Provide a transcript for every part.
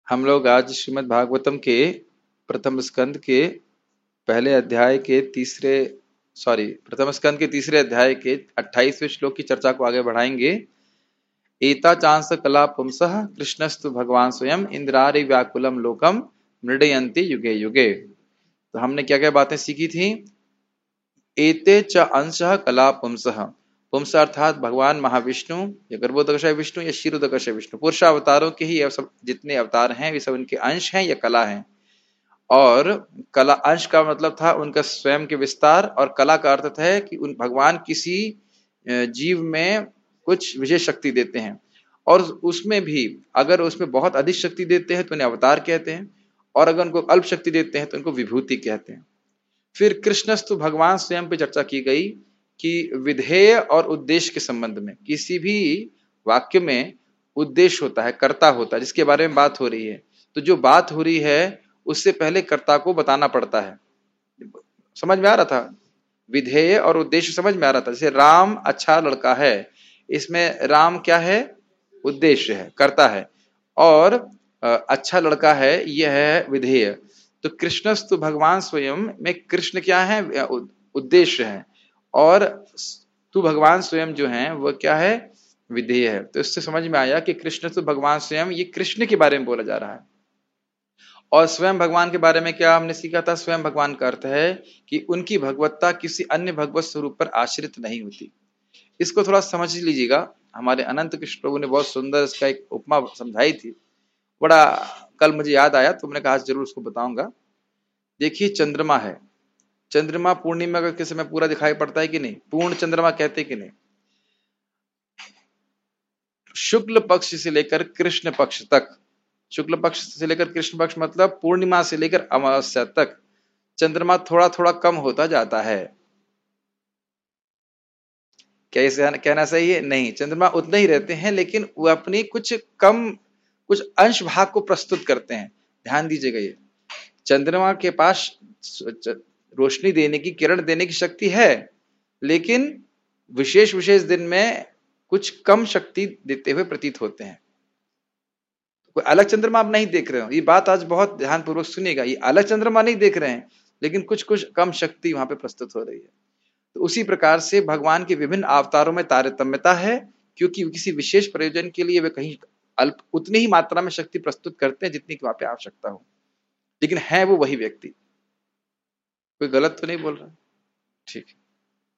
हम लोग आज श्रीमद् भागवतम के प्रथम स्कंद के पहले अध्याय के प्रथम स्कंद के तीसरे अध्याय के 28वें श्लोक की चर्चा को आगे बढ़ाएंगे। एता चांस कला पुंसः कृष्णस्तु भगवान स्वयं इंद्रारि व्याकुलम लोकम मृडयन्ति युगे युगे। तो हमने क्या क्या बातें सीखी थी। एते च अंशः कला पुंसः, पुंस अर्थात भगवान महाविष्णु या गर्भोदकशय विष्णु या क्षीरोदकशय विष्णु, पुरुष अवतारों के ही सब जितने अवतार हैं वे सब उनके अंश हैं या कला हैं। और कला अंश का मतलब था उनका स्वयं के विस्तार, और कला का अर्थ है कि उन भगवान किसी जीव में कुछ विशेष शक्ति देते हैं, और उसमें भी अगर उसमें बहुत अधिक शक्ति देते हैं तो उन्हें अवतार कहते हैं, और अगर उनको अल्प शक्ति देते हैं तो उनको विभूति कहते हैं। फिर कृष्णस्तु भगवान स्वयं पे चर्चा की गई कि विधेय और उद्देश्य के संबंध में किसी भी वाक्य में उद्देश्य होता है, कर्ता होता है, जिसके बारे में बात हो रही है। तो जो बात हो रही है उससे पहले कर्ता को बताना पड़ता है। समझ में आ रहा था? विधेय और उद्देश्य समझ में आ रहा था। जैसे राम अच्छा लड़का है, इसमें राम क्या है? उद्देश्य है, कर्ता है, और अच्छा लड़का है यह है विधेय। तो कृष्णस्तु भगवान स्वयं में कृष्ण क्या है? उद्देश्य है, और तू भगवान स्वयं जो है वह क्या है? विधेय है। तो इससे समझ में आया कि कृष्णस्तु भगवान स्वयं, ये कृष्ण के बारे में बोला जा रहा है। और स्वयं भगवान के बारे में क्या हमने सीखा था? स्वयं भगवान का अर्थ है कि उनकी भगवत्ता किसी अन्य भगवत स्वरूप पर आश्रित नहीं होती। इसको थोड़ा समझ लीजिएगा। हमारे अनंत कृष्ण प्रभु ने बहुत सुंदर इसका एक उपमा समझाई थी, बड़ा कल मुझे याद आया तो मैंने कहा आज जरूर उसको बताऊंगा। देखिए, चंद्रमा है, चंद्रमा पूर्णिमा के समय पूरा दिखाई पड़ता है कि नहीं? पूर्ण चंद्रमा कहते हैं कि नहीं? शुक्ल पक्ष से लेकर कृष्ण पक्ष तक, शुक्ल पक्ष से लेकर कृष्ण पक्ष मतलब पूर्णिमा से लेकर अमावस्या तक चंद्रमा थोड़ा थोड़ा कम होता जाता है। क्या इसे कहना सही है? नहीं, चंद्रमा उतने ही रहते हैं, लेकिन वो अपनी कुछ अंश भाग को प्रस्तुत करते हैं। ध्यान दीजिएगा, ये चंद्रमा के पास रोशनी देने की, किरण देने की शक्ति है, लेकिन विशेष विशेष दिन में कुछ कम शक्ति देते हुए प्रतीत होते हैं। कोई अलग चंद्रमा आप नहीं देख रहे हो, ये बात आज बहुत ध्यानपूर्वक सुनिएगा। ये अलग चंद्रमा नहीं देख रहे हैं, लेकिन कुछ कुछ कम शक्ति वहां पे प्रस्तुत हो रही है। तो उसी प्रकार से भगवान के विभिन्न अवतारों में तारतम्यता है, क्योंकि किसी विशेष प्रयोजन के लिए वे कहीं अल्प उतनी ही मात्रा में शक्ति प्रस्तुत करते हैं जितनी की वहां पे आवश्यकता हो, लेकिन है वो वही व्यक्ति। कोई गलत तो नहीं बोल रहा? ठीक है।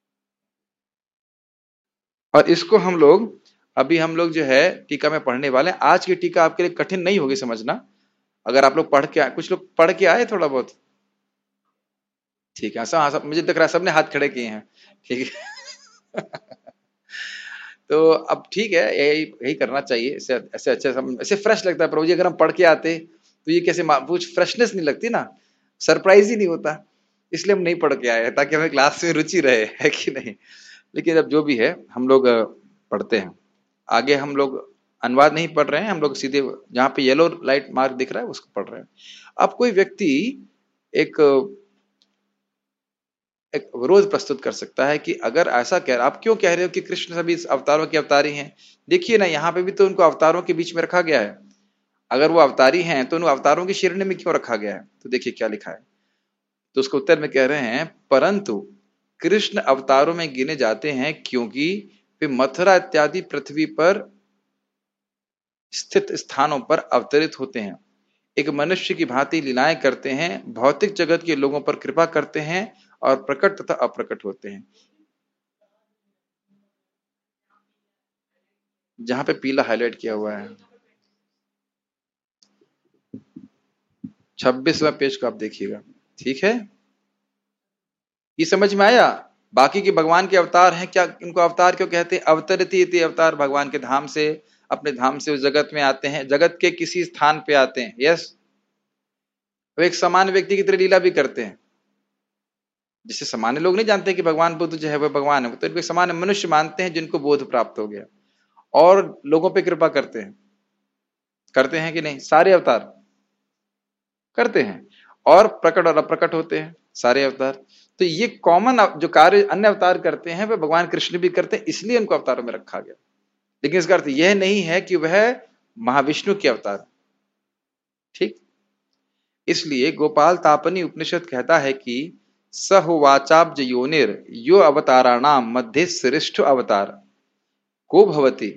और इसको हम लोग जो है टीका में पढ़ने वाले हैं। आज की टीका आपके लिए कठिन नहीं होगी समझना, अगर आप लोग कुछ लोग पढ़ के आए थोड़ा बहुत। ठीक है, सब मुझे दिख रहा है सबने हाथ खड़े किए हैं। ठीक है। तो अब ठीक है, यही यही करना चाहिए। ऐसे ऐसे अच्छे ऐसे फ्रेश लगता है। प्रभु जी, अगर हम पढ़ के आते तो ये कैसे कुछ फ्रेशनेस नहीं लगती ना, सरप्राइज ही नहीं होता। इसलिए हम नहीं पढ़ के आए, ताकि हमें क्लास में रुचि रहे, है कि नहीं? लेकिन अब जो भी है हम लोग पढ़ते हैं आगे। हम लोग अनुवाद नहीं पढ़ रहे हैं, हम लोग सीधे जहाँ पे येलो लाइट मार्क दिख रहा है उसको पढ़ रहे हैं। अब कोई व्यक्ति एक विरोध प्रस्तुत कर सकता है कि अगर ऐसा आप क्यों कह रहे हो कि कृष्ण सभी अवतारों के अवतारी हैं? देखिए ना, यहाँ पे भी तो उनको अवतारों के बीच में रखा गया है। अगर वो अवतारी हैं तो उन अवतारों के श्रेणी में क्यों रखा गया है? तो देखिए क्या लिखा है। तो उसको उत्तर में कह रहे हैं, परंतु कृष्ण अवतारों में गिने जाते हैं क्योंकि वे मथुरा इत्यादि पृथ्वी पर स्थित स्थानों पर अवतरित होते हैं, एक मनुष्य की भांति लीलाएं करते हैं, भौतिक जगत के लोगों पर कृपा करते हैं और प्रकट तथा अप्रकट होते हैं। जहां पे पीला हाईलाइट किया हुआ है 26वां पेज को आप देखिएगा। ठीक है, ये समझ में आया? बाकी के भगवान के अवतार हैं, क्या इनको अवतार क्यों कहते हैं? अवतरती इति अवतार, भगवान के धाम से, अपने धाम से उस जगत में आते हैं, जगत के किसी स्थान पे आते हैं। यस, वो एक सामान्य व्यक्ति की तरह लीला भी करते हैं। जिसे सामान्य लोग नहीं जानते कि भगवान बुद्ध जो है वह भगवान है, तो इनको सामान्य मनुष्य मानते हैं जिनको बोध प्राप्त हो गया, और लोगों पे कृपा करते हैं कि नहीं? सारे अवतार करते हैं, और प्रकट और अप्रकट होते हैं सारे अवतार। तो ये कॉमन जो कार्य अन्य अवतार करते हैं वह भगवान कृष्ण भी करते हैं, इसलिए उनको अवतारों में रखा गया। लेकिन इसका अर्थ यह नहीं है कि वह महाविष्णु के अवतार। ठीक। इसलिए गोपाल तापनी उपनिषद कहता है कि सहोवाचाब्ज योनिर यो अवताराणाम मध्य श्रेष्ठ अवतार को भवति,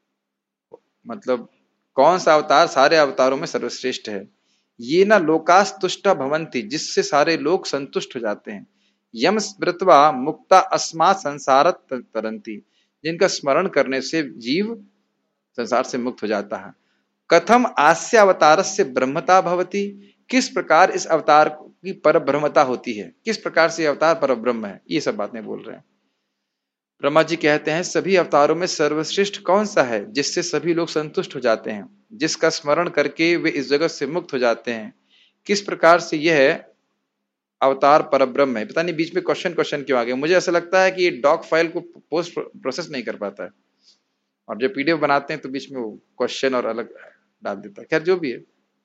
मतलब कौन सा अवतार सारे अवतारों में सर्वश्रेष्ठ है। ये ना लोकास्तुष्टा भवंती, जिससे सारे लोग संतुष्ट हो जाते हैं। यम स्मृत्वा मुक्ता अस्मात् संसारत तरंती, जिनका स्मरण करने से जीव संसार से मुक्त हो जाता है। कथम आस्य अवतारस्य ब्रह्मता भवति, किस प्रकार इस अवतार की पर ब्रह्मता होती है, किस प्रकार से अवतार पर ब्रह्म है, ये सब बातें बोल रहे हैं। ब्रह्मा जी कहते हैं सभी अवतारों में सर्वश्रेष्ठ कौन सा है जिससे सभी लोग संतुष्ट हो जाते हैं, जिसका स्मरण करके वे इस जगत से मुक्त हो जाते हैं, किस प्रकार से यह अवतार परब्रह्म है। पता नहीं बीच में क्वेश्चन क्यों आ गया, मुझे ऐसा लगता है कि ये डॉक फाइल को पोस्ट प्रोसेस नहीं कर पाता है, और जब पीडीएफ बनाते हैं तो बीच में वो क्वेश्चन और अलग डाल देता है। खैर जो भी है,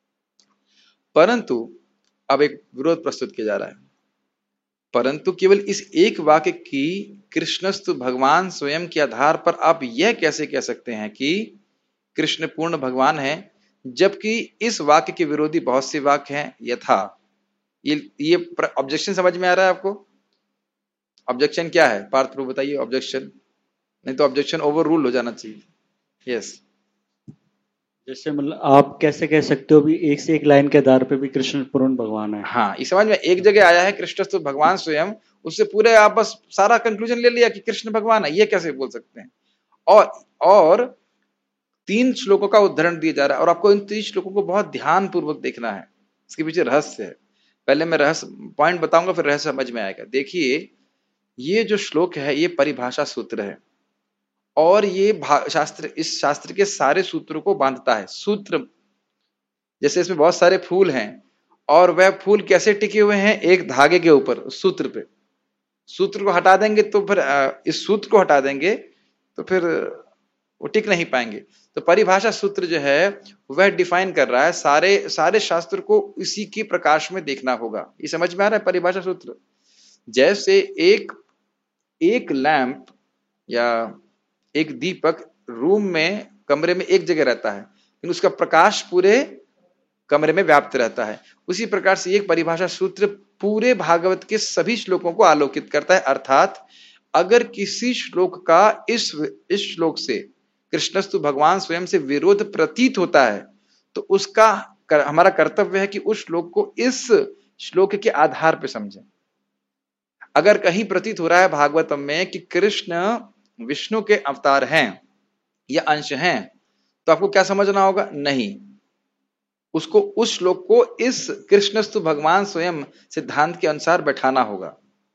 परंतु अब एक विरोध प्रस्तुत किया जा रहा है। परंतु केवल इस एक वाक्य की कृष्णस्तु भगवान स्वयं के आधार पर आप यह कैसे कह सकते हैं कि कृष्ण पूर्ण भगवान है, जबकि इस वाक्य के विरोधी बहुत से वाक्य हैं। यथा ये ऑब्जेक्शन समझ में आ रहा है आपको? ऑब्जेक्शन क्या है पार्थ प्रभु बताइए ऑब्जेक्शन, नहीं तो ऑब्जेक्शन ओवर रूल हो जाना चाहिए। यस, जैसे मतलब आप कैसे कह सकते हो भी एक से एक लाइन के आधार पे भी कृष्ण पूर्ण भगवान है। हाँ, इस समझ में एक जगह आया है कृष्णस्तु भगवान स्वयं, उससे पूरे आप बस सारा कंक्लूजन ले लिया कि कृष्ण भगवान है, ये कैसे बोल सकते हैं। और 3 श्लोकों का उदाहरण दिया जा रहा है, और आपको इन 3 श्लोकों को बहुत ध्यान पूर्वक देखना है, इसके पीछे रहस्य है। पहले मैं रहस्य पॉइंट बताऊंगा, फिर रहस्य समझ में आएगा। देखिए, ये जो श्लोक है ये परिभाषा सूत्र है, और ये इस शास्त्र के सारे सूत्रों को बांधता है। सूत्र जैसे इसमें बहुत सारे फूल हैं, और वह फूल कैसे टिके हुए हैं, एक धागे के ऊपर, सूत्र पे। सूत्र को हटा देंगे तो फिर इस सूत्र को हटा देंगे तो फिर वो टिक नहीं पाएंगे। तो परिभाषा सूत्र जो है वह डिफाइन कर रहा है, सारे शास्त्र को इसी के प्रकाश में देखना होगा। ये समझ में आ रहा है परिभाषा सूत्र? जैसे एक लैंप या एक दीपक रूम में, कमरे में एक जगह रहता है, लेकिन उसका प्रकाश पूरे कमरे में व्याप्त रहता है। उसी प्रकार से एक परिभाषा सूत्र पूरे भागवत के सभी श्लोकों को आलोकित करता है। अर्थात अगर किसी श्लोक का इस श्लोक से, कृष्णस्तु भगवान स्वयं से विरोध प्रतीत होता है, तो उसका हमारा कर्तव्य है कि उस श्लोक को इस श्लोक के आधार पर समझें। अगर कहीं प्रतीत हो रहा है भागवतम में कि कृष्ण विष्णु के अवतार हैं या अंश हैं, तो आपको क्या समझना होगा? नहीं, उसको उस श्लोक को इस कृष्णस्तु भगवान स्वयं सिद्धांत के अनुसार बैठाना होगा।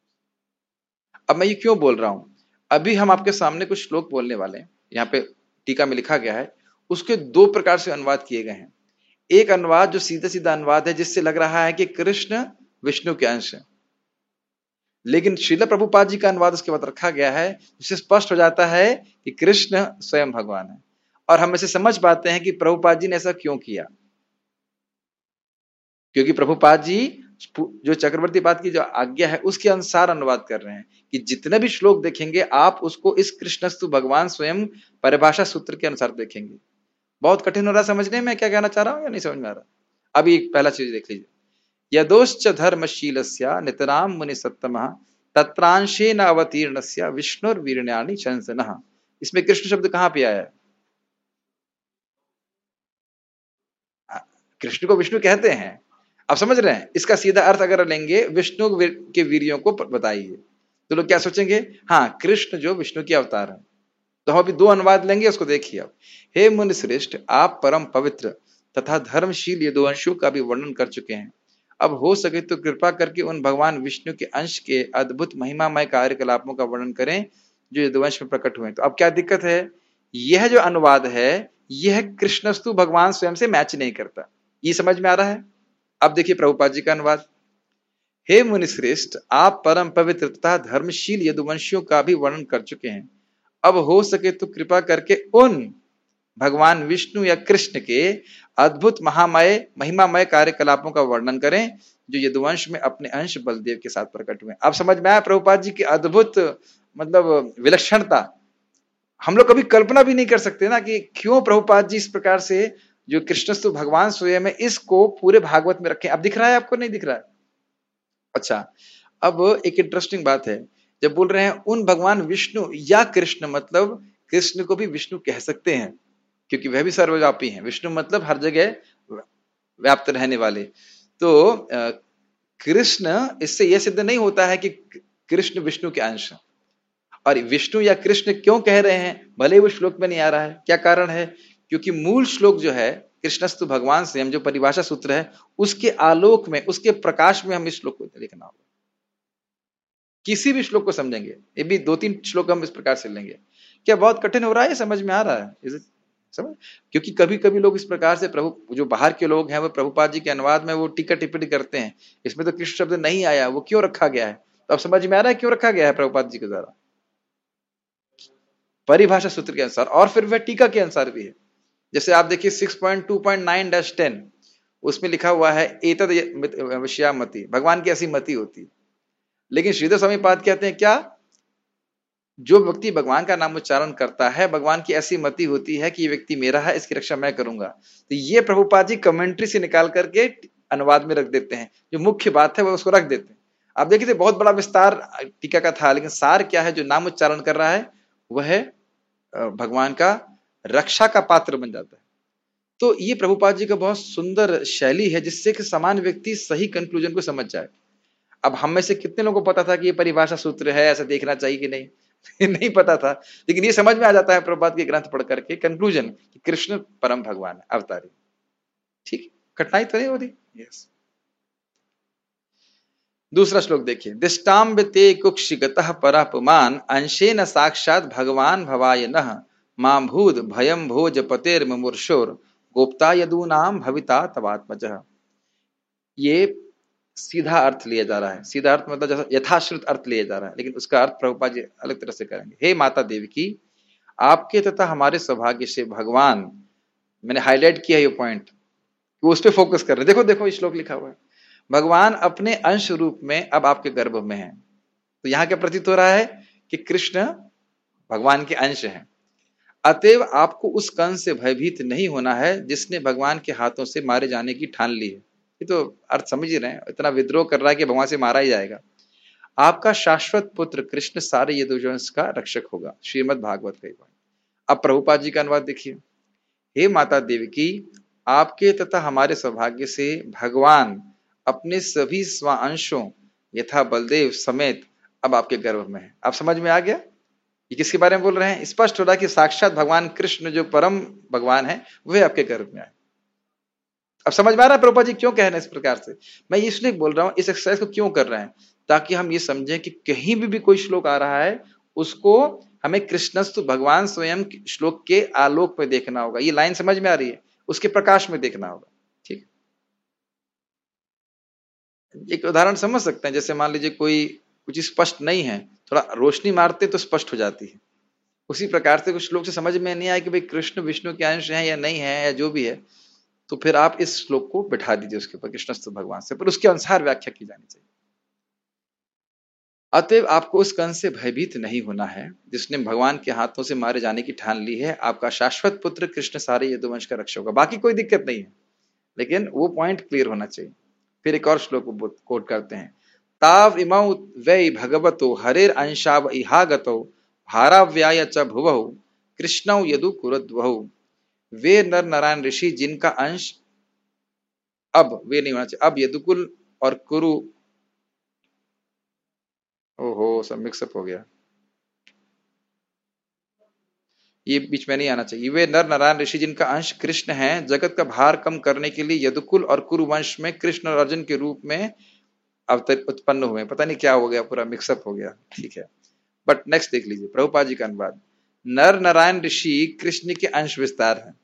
अब मैं ये क्यों बोल रहा हूं, अभी हम आपके सामने कुछ श्लोक बोलने वाले हैं, यहाँ पे टीका में लिखा गया है, उसके 2 प्रकार से अनुवाद किए गए हैं। एक अनुवाद जो सीधा सीधा अनुवाद है, जिससे लग रहा है कि कृष्ण विष्णु के अंश है, लेकिन श्रील प्रभुपाद जी का अनुवाद उसके बाद रखा गया है, जिससे स्पष्ट हो जाता है कि कृष्ण स्वयं भगवान है। और हम इसे समझ पाते हैं कि प्रभुपाद जी ने ऐसा क्यों किया, क्योंकि प्रभुपाद जी जो चक्रवर्ती पाद की जो आज्ञा है उसके अनुसार अनुवाद कर रहे हैं कि जितने भी श्लोक देखेंगे आप उसको इस कृष्णस्तु भगवान स्वयं परिभाषा सूत्र के अनुसार देखेंगे। बहुत कठिन हो रहा है समझने में क्या कहना चाह रहा हूं, या नहीं समझ में आ रहा? अभी एक पहला चीज देख लीजिए, यदोश्च धर्मशीलस्य नितराम मुनि सत्तमः तत्रांशेन अवतीर्णस्य विष्णुर्वीर्ण्यानि शंसनः। इसमें कृष्ण शब्द कहां पे आया है? कृष्ण को विष्णु कहते हैं, आप समझ रहे हैं? इसका सीधा अर्थ अगर लेंगे विष्णु के वीर्यों को बताइए, तो लोग क्या सोचेंगे? हाँ, कृष्ण जो विष्णु के अवतार है। तो हम अभी 2 अनुवाद लेंगे, उसको देखिए अब। हे मुनि श्रेष्ठ, आप परम पवित्र तथा धर्मशील ये 2 अंशों का भी वर्णन कर चुके हैं। अब हो सके तो कृपा करके उन भगवान विष्णु के अंश के अद्भुत महिमामय कार्यकलापों का वर्णन करें जो ये 2 अंश में प्रकट हुए। तो अब क्या दिक्कत है? यह जो अनुवाद है यह कृष्णस्तु भगवान स्वयं से मैच नहीं करता। ये समझ में आ रहा है? अब देखिए प्रभुपाद जी का अनुवाद, हे मुनि श्रेष्ठ, आप परम पवित्र तथा धर्मशील यदुवंशियों का भी वर्णन कर चुके हैं। अब हो सके तो कृपा करके उन भगवान विष्णु या कृष्ण के अद्भुत महामय महिमामय कार्यकलापों का वर्णन करें जो यदुवंश में अपने अंश बलदेव के साथ प्रकट हुए। अब समझ में आया प्रभुपाद जी की अद्भुत मतलब विलक्षणता। हम लोग कभी कल्पना भी नहीं कर सकते ना कि क्यों प्रभुपाद जी इस प्रकार से जो कृष्णस्तु भगवान स्वयं है, इसको पूरे भागवत में रखें। अब दिख रहा है आपको, नहीं दिख रहा है? अच्छा, अब एक इंटरेस्टिंग बात है, जब बोल रहे हैं उन भगवान विष्णु या कृष्ण, मतलब कृष्ण को भी विष्णु कह सकते हैं क्योंकि वह भी सर्वव्यापी हैं। विष्णु मतलब हर जगह व्याप्त रहने वाले। तो कृष्ण, इससे यह सिद्ध नहीं होता है कि कृष्ण विष्णु के अंश हैं। और विष्णु या कृष्ण क्यों कह रहे हैं, भले वो श्लोक में नहीं आ रहा है, क्या कारण है? क्योंकि मूल श्लोक जो है कृष्णस्तु भगवान से, हम जो परिभाषा सूत्र है, उसके आलोक में, उसके प्रकाश में हम इस श्लोक को देखना होगा। किसी भी श्लोक को समझेंगे, ये भी 2-3 श्लोक हम इस प्रकार से लेंगे। क्या बहुत कठिन हो रहा है? समझ में आ रहा है? समझ? क्योंकि कभी कभी लोग इस प्रकार से, प्रभु जो बाहर के लोग हैं, वो प्रभुपाद जी के अनुवाद में वो टीका टिप्पणी करते हैं, इसमें तो कृष्ण शब्द नहीं आया, वो क्यों रखा गया है? तो अब समझ में आ रहा है क्यों रखा गया है प्रभुपाद जी के द्वारा, परिभाषा सूत्र के अनुसार, और फिर वह टीका के अनुसार भी है। जैसे आप देखिए 6.2.9-10, उसमें लिखा हुआ है एतद विषयामति, भगवान की ऐसी मति होती है। लेकिन श्रीधर स्वामी पाद कहते हैं क्या? जो व्यक्ति भगवान का नाम उच्चारण करता है, भगवान की ऐसी मति होती है कि ये व्यक्ति मेरा है, इसकी रक्षा मैं करूंगा। तो ये प्रभुपाद जी कमेंट्री से निकाल करके अनुवाद में रख देते हैं, जो मुख्य बात है वो उसको रख देते हैं। आप देखिए बहुत बड़ा विस्तार टीका का था, लेकिन सार क्या है? जो नाम उच्चारण कर रहा है वह भगवान का रक्षा का पात्र बन जाता है। तो ये प्रभुपाद जी का बहुत सुंदर शैली है, जिससे कि समान व्यक्ति सही कंक्लूजन को समझ जाए। अब हम में से कितने लोगों को पता था कि ये परिभाषा सूत्र है, ऐसा देखना चाहिए कि नहीं? नहीं पता था, लेकिन ये समझ में आ जाता है प्रभुपाद के ग्रंथ पढ़ करके, कंक्लूजन कि कृष्ण परम भगवान है, अवतारी। ठीक, कठिनाई तो नहीं होती। यस। दूसरा श्लोक देखिए, दिष्टाम्बते कुक्षिगतः परापमान अंशेन साक्षात भगवान भवाय नः मां भूद भयम भोज पतेर मुमूर्षोर गोप्ता यदूनाम भविता तवात्मजः। ये सीधा अर्थ लिया जा रहा है, सीधा अर्थ मतलब जैसा यथाश्रुत अर्थ लिया जा रहा है, लेकिन उसका अर्थ प्रभुपाद जी अलग तरह से करेंगे। हे माता देवी की, आपके तथा हमारे सौभाग्य से भगवान, मैंने हाईलाइट किया ये पॉइंट, वो उस पर फोकस कर रहे हैं। देखो देखो श्लोक लिखा हुआ है, भगवान अपने अंश रूप में अब आपके गर्भ में है। तो यहां क्या प्रतीत हो रहा है कि कृष्ण भगवान के अंश हैं। अतएव आपको उस कंस से भयभीत नहीं होना है जिसने भगवान के हाथों से मारे जाने की ठान ली है। ये तो अर्थ समझ ही रहे हैं, इतना विद्रोह कर रहा है कि भगवान से मारा ही जाएगा। आपका शाश्वत पुत्र कृष्ण सारे यदुवंश का रक्षक होगा, श्रीमद् भागवत का। अब प्रभुपाद जी का अनुवाद देखिए, हे माता देवी की, आपके तथा हमारे सौभाग्य से भगवान अपने सभी स्वांशों यथा बलदेव समेत अब आपके गर्भ में है। आप समझ में आ गया ये किसके बारे में बोल रहे हैं? स्पष्ट हो रहा है कि साक्षात भगवान कृष्ण जो परम भगवान है वह आपके गर्भ में आए। अब समझ में आ रहा है प्रभुपाद जी क्यों कह रहे हैं इस प्रकार से? मैं इसलिए बोल रहा हूं, इस एक्सरसाइज को क्यों कर रहे हैं, ताकि हम ये समझें कि कहीं भी कोई श्लोक आ रहा है उसको हमें कृष्णस्तु भगवान स्वयं श्लोक के आलोक में देखना होगा। ये लाइन समझ में आ रही है, उसके प्रकाश में देखना होगा। ठीक, एक उदाहरण समझ सकते हैं, जैसे मान लीजिए कोई कुछ स्पष्ट नहीं है, थोड़ा रोशनी मारते तो स्पष्ट हो जाती है। उसी प्रकार से कुछ श्लोक से समझ में नहीं आया कि भाई कृष्ण विष्णु के अंश है या नहीं है, या जो भी है, तो फिर आप इस श्लोक को बिठा दीजिए उसके ऊपर, कृष्णस्तु भगवान से, पर उसके अनुसार व्याख्या की जानी चाहिए। अतएव आपको उस कंस से भयभीत नहीं होना है जिसने भगवान के हाथों से मारे जाने की ठान ली है। आपका शाश्वत पुत्र कृष्ण सारे यदुवंश का रक्षक होगा। बाकी कोई दिक्कत नहीं है, लेकिन वो पॉइंट क्लियर होना चाहिए। फिर एक और श्लोक कोट करते हैं, ताव इमौ वै भगवतो हरेर अंशाव इहागतो भाराव्याय च भुवौ कृष्णौ यदु कुरुद्वहु। वे नर नारायण ऋषि जिनका अंश, अब वे नहीं होना चाहिए, अब यदुकुल और कुरु, ओहो सब मिक्सअप हो गया, ये बीच में नहीं आना चाहिए। वे नर नारायण ऋषि जिनका अंश कृष्ण है, जगत का भार कम करने के लिए यदुकुल और कुरु वंश में कृष्ण और अर्जुन के रूप में उत्पन्न हुए। पता नहीं क्या हो गया, पूरा मिक्सअप हो गया। ठीक है, बट नेक्स्ट देख लीजिए प्रभुपाद जी का अनुवाद, नर नारायण ऋषि कृष्ण के अंश विस्तार है,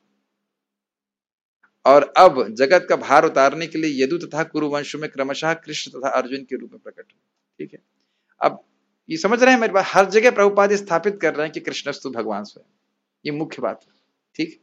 और अब जगत का भार उतारने के लिए यदु तथा कुरु वंशों में क्रमशः कृष्ण तथा अर्जुन के रूप में प्रकट हुए। ठीक है, अब ये समझ रहे हैं मेरी बात? हर जगह प्रभुपाद स्थापित कर रहे हैं कि कृष्णस्तु भगवान स्वयं, ये मुख्य बात है। ठीक,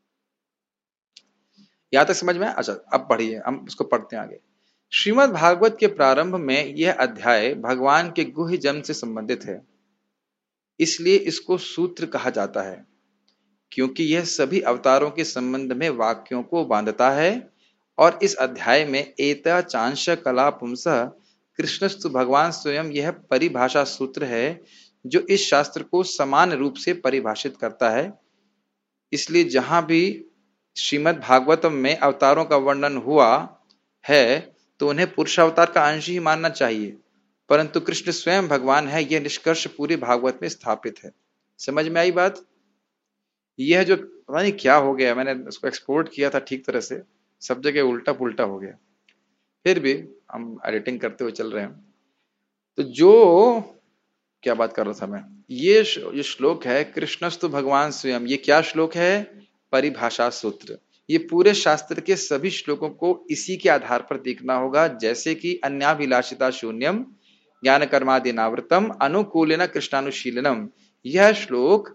यहां तक समझ में? अच्छा, अब पढ़िए, हम उसको पढ़ते हैं आगे। श्रीमद् भागवत के प्रारंभ में यह अध्याय भगवान के गुह्य जन्म से संबंधित है, इसलिए इसको सूत्र कहा जाता है, क्योंकि यह सभी अवतारों के संबंध में वाक्यों को बांधता है। और इस अध्याय में एता चांश कला पुंसः कृष्णस्तु भगवान स्वयं यह परिभाषा सूत्र है जो इस शास्त्र को समान रूप से परिभाषित करता है। इसलिए जहां भी श्रीमद् भागवतम में अवतारों का वर्णन हुआ है तो उन्हें पुरुषावतार का अंश ही मानना चाहिए, परंतु कृष्ण स्वयं भगवान है, यह निष्कर्ष पूरे भागवत में स्थापित है। समझ में आई बात? यह जो पता नहीं क्या हो गया, मैंने उसको एक्सपोर्ट किया था ठीक तरह से, सब जगह उल्टा पुल्टा हो गया, फिर भी हम एडिटिंग करते हुए चल रहे हैं। तो जो क्या बात कर रहा था मैं, ये श्लोक है कृष्णस्तु भगवान स्वयं, ये क्या श्लोक है? परिभाषा सूत्र। ये पूरे शास्त्र के सभी श्लोकों को इसी के आधार पर देखना होगा, जैसे कि अन्याभिलाषिता शून्यम ज्ञान कर्मादि नावृतम अनुकूलेन कृष्णानुशीलनम। यह श्लोक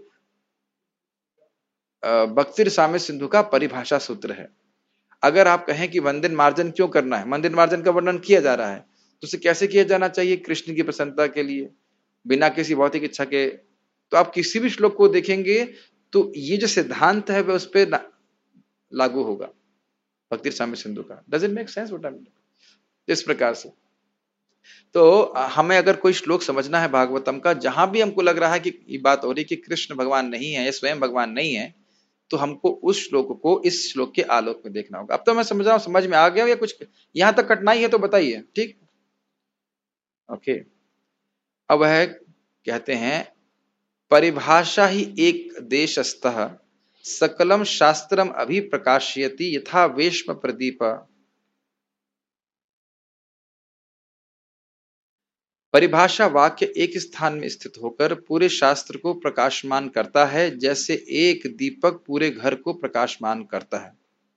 भक्ति रसामृत सिंधु का परिभाषा सूत्र है। अगर आप कहें कि वंदन मार्जन क्यों करना है, वंदन मार्जन का वर्णन किया जा रहा है, तो उसे कैसे किया जाना चाहिए? कृष्ण की प्रसन्नता के लिए, बिना किसी भौतिक इच्छा के। तो आप किसी भी श्लोक को देखेंगे तो ये जो सिद्धांत है वह उस पर लागू होगा, भक्ति रसामृत सिंधु का। Does it make sense what I am? इस प्रकार से तो हमें अगर कोई श्लोक समझना है भागवतम का, जहां भी हमको लग रहा है कि ये बात हो रही कि कृष्ण भगवान नहीं है, ये स्वयं भगवान नहीं है, तो हमको उस श्लोक को इस श्लोक के आलोक में देखना होगा। अब तो मैं समझ रहा हूं, समझ में आ गया या कुछ यहां तक कठिनाई है तो बताइए। ठीक, ओके। अब है कहते हैं परिभाषा ही एक देशस्तः सकलम शास्त्रम अभिप्रकाशयति यथा वेश्म प्रदीप। परिभाषा वाक्य एक स्थान में स्थित होकर पूरे शास्त्र को प्रकाशमान करता है, जैसे एक दीपक पूरे घर को प्रकाशमान करता है।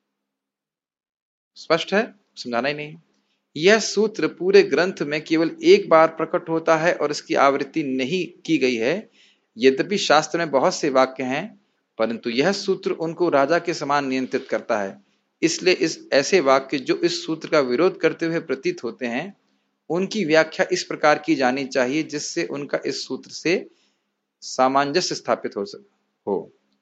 स्पष्ट है, समझाना ही नहीं। यह सूत्र पूरे ग्रंथ में केवल एक बार प्रकट होता है और इसकी आवृत्ति नहीं की गई है। यद्यपि शास्त्र में बहुत से वाक्य हैं, परंतु यह सूत्र उनको राजा के समान नियंत्रित करता है। इसलिए इस ऐसे वाक्य जो इस सूत्र का विरोध करते हुए प्रतीत होते हैं, उनकी व्याख्या इस प्रकार की जानी चाहिए जिससे उनका इस सूत्र से सामंजस्य स्थापित हो।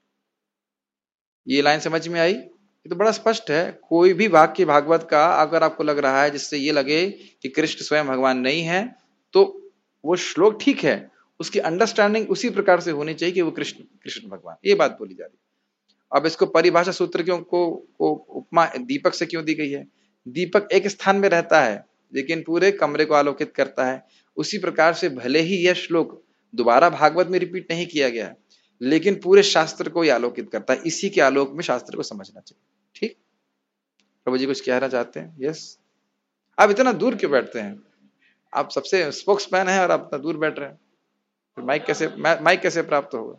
ये लाइन समझ में आई? ये तो बड़ा स्पष्ट है। कोई भी वाक्य भागवत का अगर आपको लग रहा है जिससे ये लगे कि कृष्ण स्वयं भगवान नहीं है, तो वो श्लोक ठीक है, उसकी अंडरस्टैंडिंग उसी प्रकार से होनी चाहिए कि वो कृष्ण भगवान, ये बात बोली जा रही है। अब इसको परिभाषा सूत्र क्यों को उपमा दीपक से क्यों दी गई है? दीपक एक स्थान में रहता है लेकिन पूरे कमरे को आलोकित करता है। उसी प्रकार से भले ही यह श्लोक दोबारा भागवत में रिपीट नहीं किया गया है, लेकिन पूरे शास्त्र को ही आलोकित करता है। इसी के आलोक में शास्त्र को समझना चाहिए। ठीक, प्रभु जी कुछ कहना चाहते हैं? यस। आप इतना दूर क्यों बैठते हैं? आप सबसे स्पोक्समैन हैं और आप इतना दूर बैठ रहे हैं, फिर माइक कैसे प्राप्त होगा?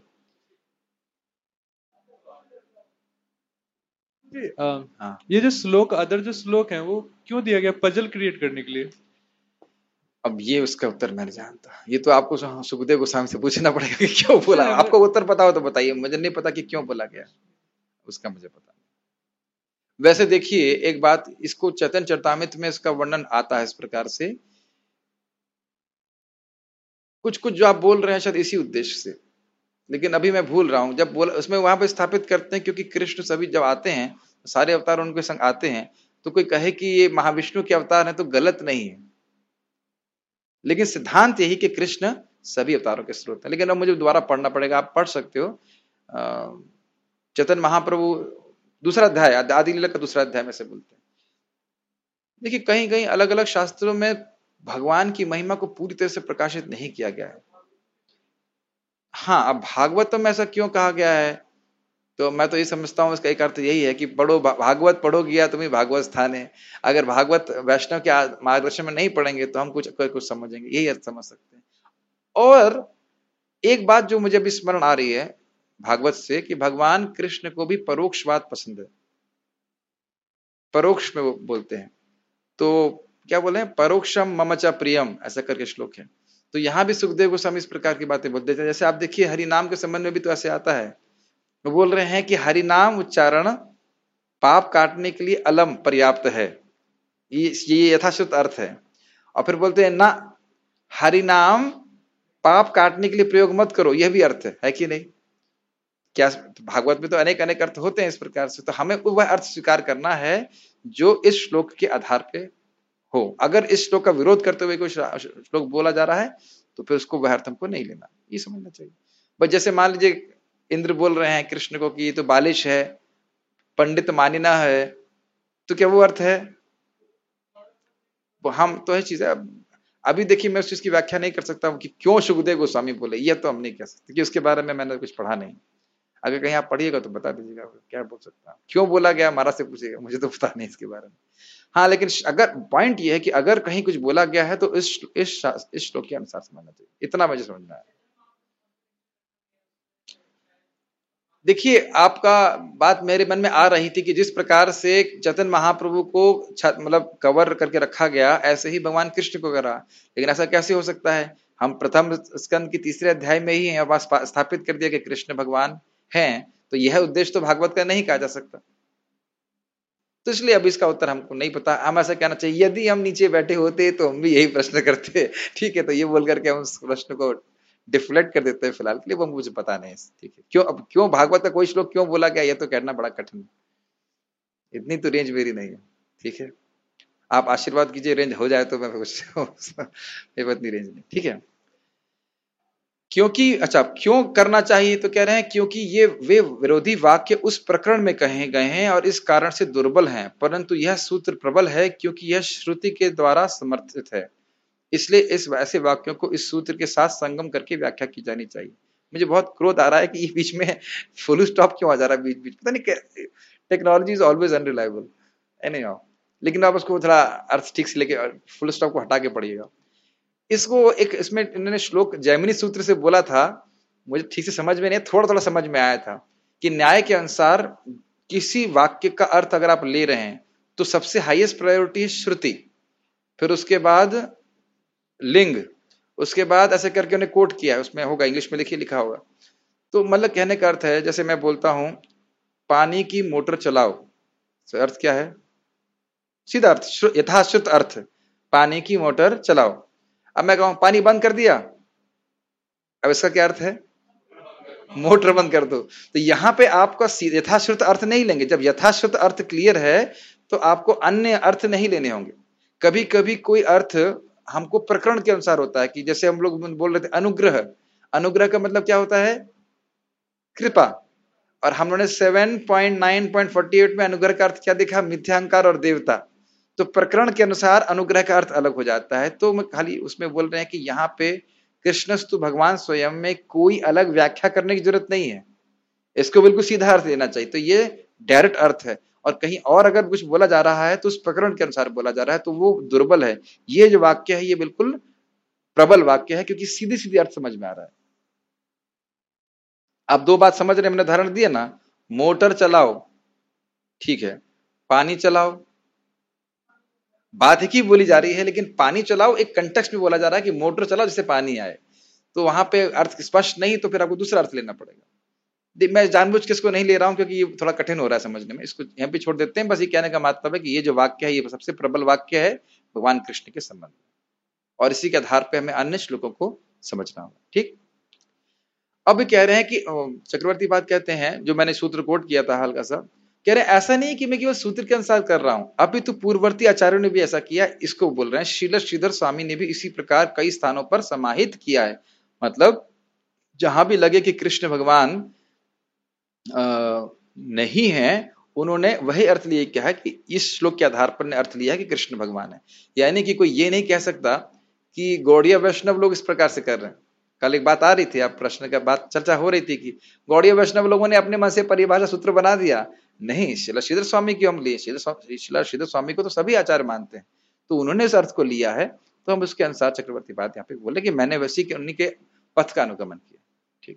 ये जो श्लोक, अदर जो श्लोक है वो क्यों दिया गया? पजल क्रिएट करने के लिए? अब ये उसका उत्तर मैं नहीं जानता, ये तो आपको सुखदेव गोस्वामी से पूछना पड़ेगा कि क्यों बोला। आपको उत्तर पता हो तो बताइए, मुझे नहीं पता कि क्यों बोला गया, उसका मुझे पता नहीं। वैसे देखिए एक बात, इसको चैतन्य चरितामृत में इसका वर्णन आता है इस प्रकार से। कुछ कुछ जो आप बोल रहे हैं शायद इसी उद्देश्य से, लेकिन अभी मैं भूल रहा हूं। जब बोला उसमें वहां पर स्थापित करते हैं, क्योंकि कृष्ण सभी जब आते हैं, सारे अवतार उनके संग आते हैं, तो कोई कहे कि ये महाविष्णु के अवतार हैं तो गलत नहीं है, लेकिन सिद्धांत यही कि कृष्ण सभी अवतारों के स्रोत हैं। लेकिन अब मुझे दोबारा पढ़ना पड़ेगा, आप पढ़ सकते हो। चैतन्य महाप्रभु दूसरा अध्याय, आदि लीला का दूसरा अध्याय में से बोलते हैं। देखिए कहीं कहीं अलग अलग शास्त्रों में भगवान की महिमा को पूरी तरह से प्रकाशित नहीं किया गया है। हाँ, अब भागवतम में ऐसा क्यों कहा गया है, तो मैं तो ये समझता हूँ इसका एक अर्थ यही है कि पढ़ो भागवत, पढ़ो गया तुम्हें भागवत स्थान है। अगर भागवत वैष्णव के मार्गदर्शन में नहीं पढ़ेंगे तो हम कुछ समझेंगे, यही अर्थ समझ सकते हैं। और एक बात जो मुझे अभी स्मरण आ रही है भागवत से, कि भगवान कृष्ण को भी परोक्ष बात पसंद है, परोक्ष में वो बोलते हैं। तो क्या बोले हैं, परोक्षम ममचा प्रियम, ऐसा करके श्लोक है। तो यहां भी सुखदेव गोस्वामी इस प्रकार की बातें बोलते हैं। जैसे आप देखिए हरि नाम के संबंध में भी तो ऐसे आता है, वो बोल रहे हैं कि हरि नाम उच्चारण पाप काटने के लिए अलम पर्याप्त है, ये यथाश्रुत अर्थ है। और फिर बोलते हैं ना, हरि नाम पाप काटने के लिए प्रयोग मत करो, यह भी अर्थ है कि नहीं? क्या भागवत में तो अनेक अनेक अर्थ होते हैं इस प्रकार से, तो हमें वह अर्थ स्वीकार करना है जो इस श्लोक के आधार पे हो। अगर इस श्लोक का विरोध करते हुए कोई श्लोक बोला जा रहा है तो फिर उसको वह अर्थ हमको नहीं लेना, ये समझना चाहिए। बस जैसे मान लीजिए इंद्र बोल रहे हैं कृष्ण को कि ये तो बालिश है, पंडित मानिना है, तो क्या वो अर्थ है? वो हम तो है चीज है। अभी देखिए मैं उस चीज की व्याख्या नहीं कर सकता हूँ कि क्यों सुखदेव गोस्वामी बोले, ये तो हम नहीं कह सकते कि उसके बारे में मैंने कुछ पढ़ा नहीं। अगर कहीं आप पढ़िएगा तो बता दीजिएगा, क्या बोल सकता हूँ, क्यों बोला गया महाराज से पूछिएगा, मुझे तो पता नहीं इसके बारे में। हाँ लेकिन अगर पॉइंट ये है कि अगर कहीं कुछ बोला गया है तो इस श्लोक के अनुसार समझना चाहिए, इतना मुझे समझना है। देखिए आपका बात मेरे मन में आ रही थी कि जिस प्रकार से चैतन्य महाप्रभु को मतलब कवर करके रखा गया, ऐसे ही भगवान कृष्ण को करा। लेकिन ऐसा कैसे हो सकता है? हम प्रथम स्कंद की तीसरे अध्याय में ही स्थापित कर दिया कि कृष्ण भगवान हैं, तो यह उद्देश्य तो भागवत का नहीं कहा जा सकता। तो इसलिए अब इसका उत्तर हमको नहीं पता। हम ऐसा कहना चाहिए यदि हम नीचे बैठे होते तो हम भी यही प्रश्न करते, ठीक है, तो ये बोल करके हम उस प्रश्न को डिफ्लेक्ट कर देते हैं फिलहाल के लिए, वो मुझे पता नहीं, ठीक है। क्यों अब क्यों भागवत का कोई श्लोक क्यों बोला गया, ये तो कहना बड़ा कठिन है, इतनी तो रेंज मेरी नहीं है, ठीक है। आप आशीर्वाद कीजिए रेंज हो जाए तो मैं कुछ इतनी रेंज नहीं, ठीक है। क्योंकि अच्छा क्यों करना चाहिए, तो कह रहे हैं क्योंकि ये वे विरोधी वाक्य उस प्रकरण में कहे गए हैं और इस कारण से दुर्बल हैं, परंतु यह सूत्र प्रबल है क्योंकि यह श्रुति के द्वारा समर्थित है। इसलिए इस ऐसे वाक्यों को इस सूत्र के साथ संगम करके व्याख्या की जानी चाहिए। मुझे बहुत क्रोध आ रहा है कि ये बीच में फुल स्टॉप क्यों आ जा रहा है बीच बीच, पता नहीं, technology is always unreliable. Anyhow, लेकिन आप उसको थोड़ा अर्थ ठीक से लेके फुल स्टॉप को हटा के पढ़िएगा। इसको एक इसमें इन्होंने श्लोक जैमिनी सूत्र से बोला था, मुझे ठीक से समझ में नहीं, थोड़ा थोड़ा समझ में आया था कि न्याय के अनुसार किसी वाक्य का अर्थ अगर आप ले रहे हैं तो सबसे हाईएस्ट प्रायोरिटी है श्रुति, फिर उसके बाद लिंग, उसके बाद ऐसे करके उन्हें कोट किया है, उसमें होगा इंग्लिश में लिखिए लिखा होगा। तो मतलब कहने का अर्थ है, जैसे मैं बोलता हूं पानी की मोटर चलाओ, तो अर्थ क्या है? सीधा अर्थ, यथाश्रुत अर्थ, पानी की मोटर चलाओ। अब मैं कहूं पानी बंद कर दिया, अब इसका क्या अर्थ है? मोटर बंद कर दो। तो यहां पे आपका यथाश्रुत अर्थ नहीं लेंगे। जब यथाश्रुत अर्थ क्लियर है तो आपको अन्य अर्थ नहीं लेने होंगे। कभी कभी कोई अर्थ हमको प्रकरण के अनुसार होता है, कि जैसे हम लोग बोल रहे थे अनुग्रह, अनुग्रह का मतलब क्या होता है? कृपा। और हम लोगों ने 7.9.48 में अनुग्रह का अर्थ क्या देखा? मिथ्यांकार और देवता। तो प्रकरण के अनुसार अनुग्रह का अर्थ अलग हो जाता है। तो मैं खाली उसमें बोल रहे हैं कि यहाँ पे कृष्णस्तु भगवान स्वयं में कोई अलग व्याख्या करने की जरूरत नहीं है, इसको बिल्कुल सीधा अर्थ लेना चाहिए। तो ये डायरेक्ट अर्थ है, और कहीं और अगर कुछ बोला जा रहा है तो उस प्रकरण के अनुसार बोला जा रहा है, तो वो दुर्बल है। ये जो वाक्य है ये बिल्कुल प्रबल वाक्य है, क्योंकि सीधी सीधी अर्थ समझ में आ रहा है। आप दो बात समझ रहे हैं, हमने उदाहरण दिया ना, मोटर चलाओ, ठीक है, पानी चलाओ, बात एक ही बोली जा रही है, लेकिन पानी चलाओ एक कंटेक्स्ट में बोला जा रहा है कि मोटर चलाओ जिससे पानी आए। तो वहां पे अर्थ स्पष्ट नहीं, तो फिर आपको दूसरा अर्थ लेना पड़ेगा। मैं जानबूझ के इसको नहीं ले रहा हूं क्योंकि ये थोड़ा कठिन हो रहा है समझने में, इसको यहाँ पे छोड़ देते हैं। बस ये कहने का मतलब है कि ये जो वाक्य है ये सबसे प्रबल वाक्य है भगवान कृष्ण के संबंध में, और इसी के आधार पर हमें अन्य श्लोकों को समझना होगा, ठीक। अब कह रहे हैं कि चक्रवर्ती बात कहते हैं, जो मैंने सूत्र कोट किया था हल्का सा, कह रहे हैं ऐसा नहीं कि मैं केवल सूत्र के अनुसार कर रहा हूं, अभी तो पूर्ववर्ती आचार्यों ने भी ऐसा किया। इसको बोल रहे हैं श्रील श्रीधर स्वामी ने भी इसी प्रकार कई स्थानों पर समाहित किया है। मतलब जहां भी लगे कि कृष्ण भगवान नहीं है, उन्होंने वही अर्थ लिए क्या है कि इस श्लोक के आधार पर ने अर्थ लिया है कि कृष्ण भगवान है। यानी कि कोई ये नहीं कह सकता कि गौड़िया वैष्णव लोग इस प्रकार से कर रहे हैं। कल एक बात आ रही थी, आप प्रश्न का बात चर्चा हो रही थी कि गौड़िया वैष्णव लोगों ने अपने मन से परिभाषा सूत्र बना दिया। नहीं, श्रील श्रीधर स्वामी की हम लिए, श्रील श्रीधर स्वामी को तो सभी आचार्य मानते हैं, तो उन्होंने इस अर्थ को लिया है, तो हम उसके अनुसार चक्रवर्ती बात यहाँ पे बोले कि मैंने वैसी के उन्हीं के पथ का अनुगमन किया, ठीक।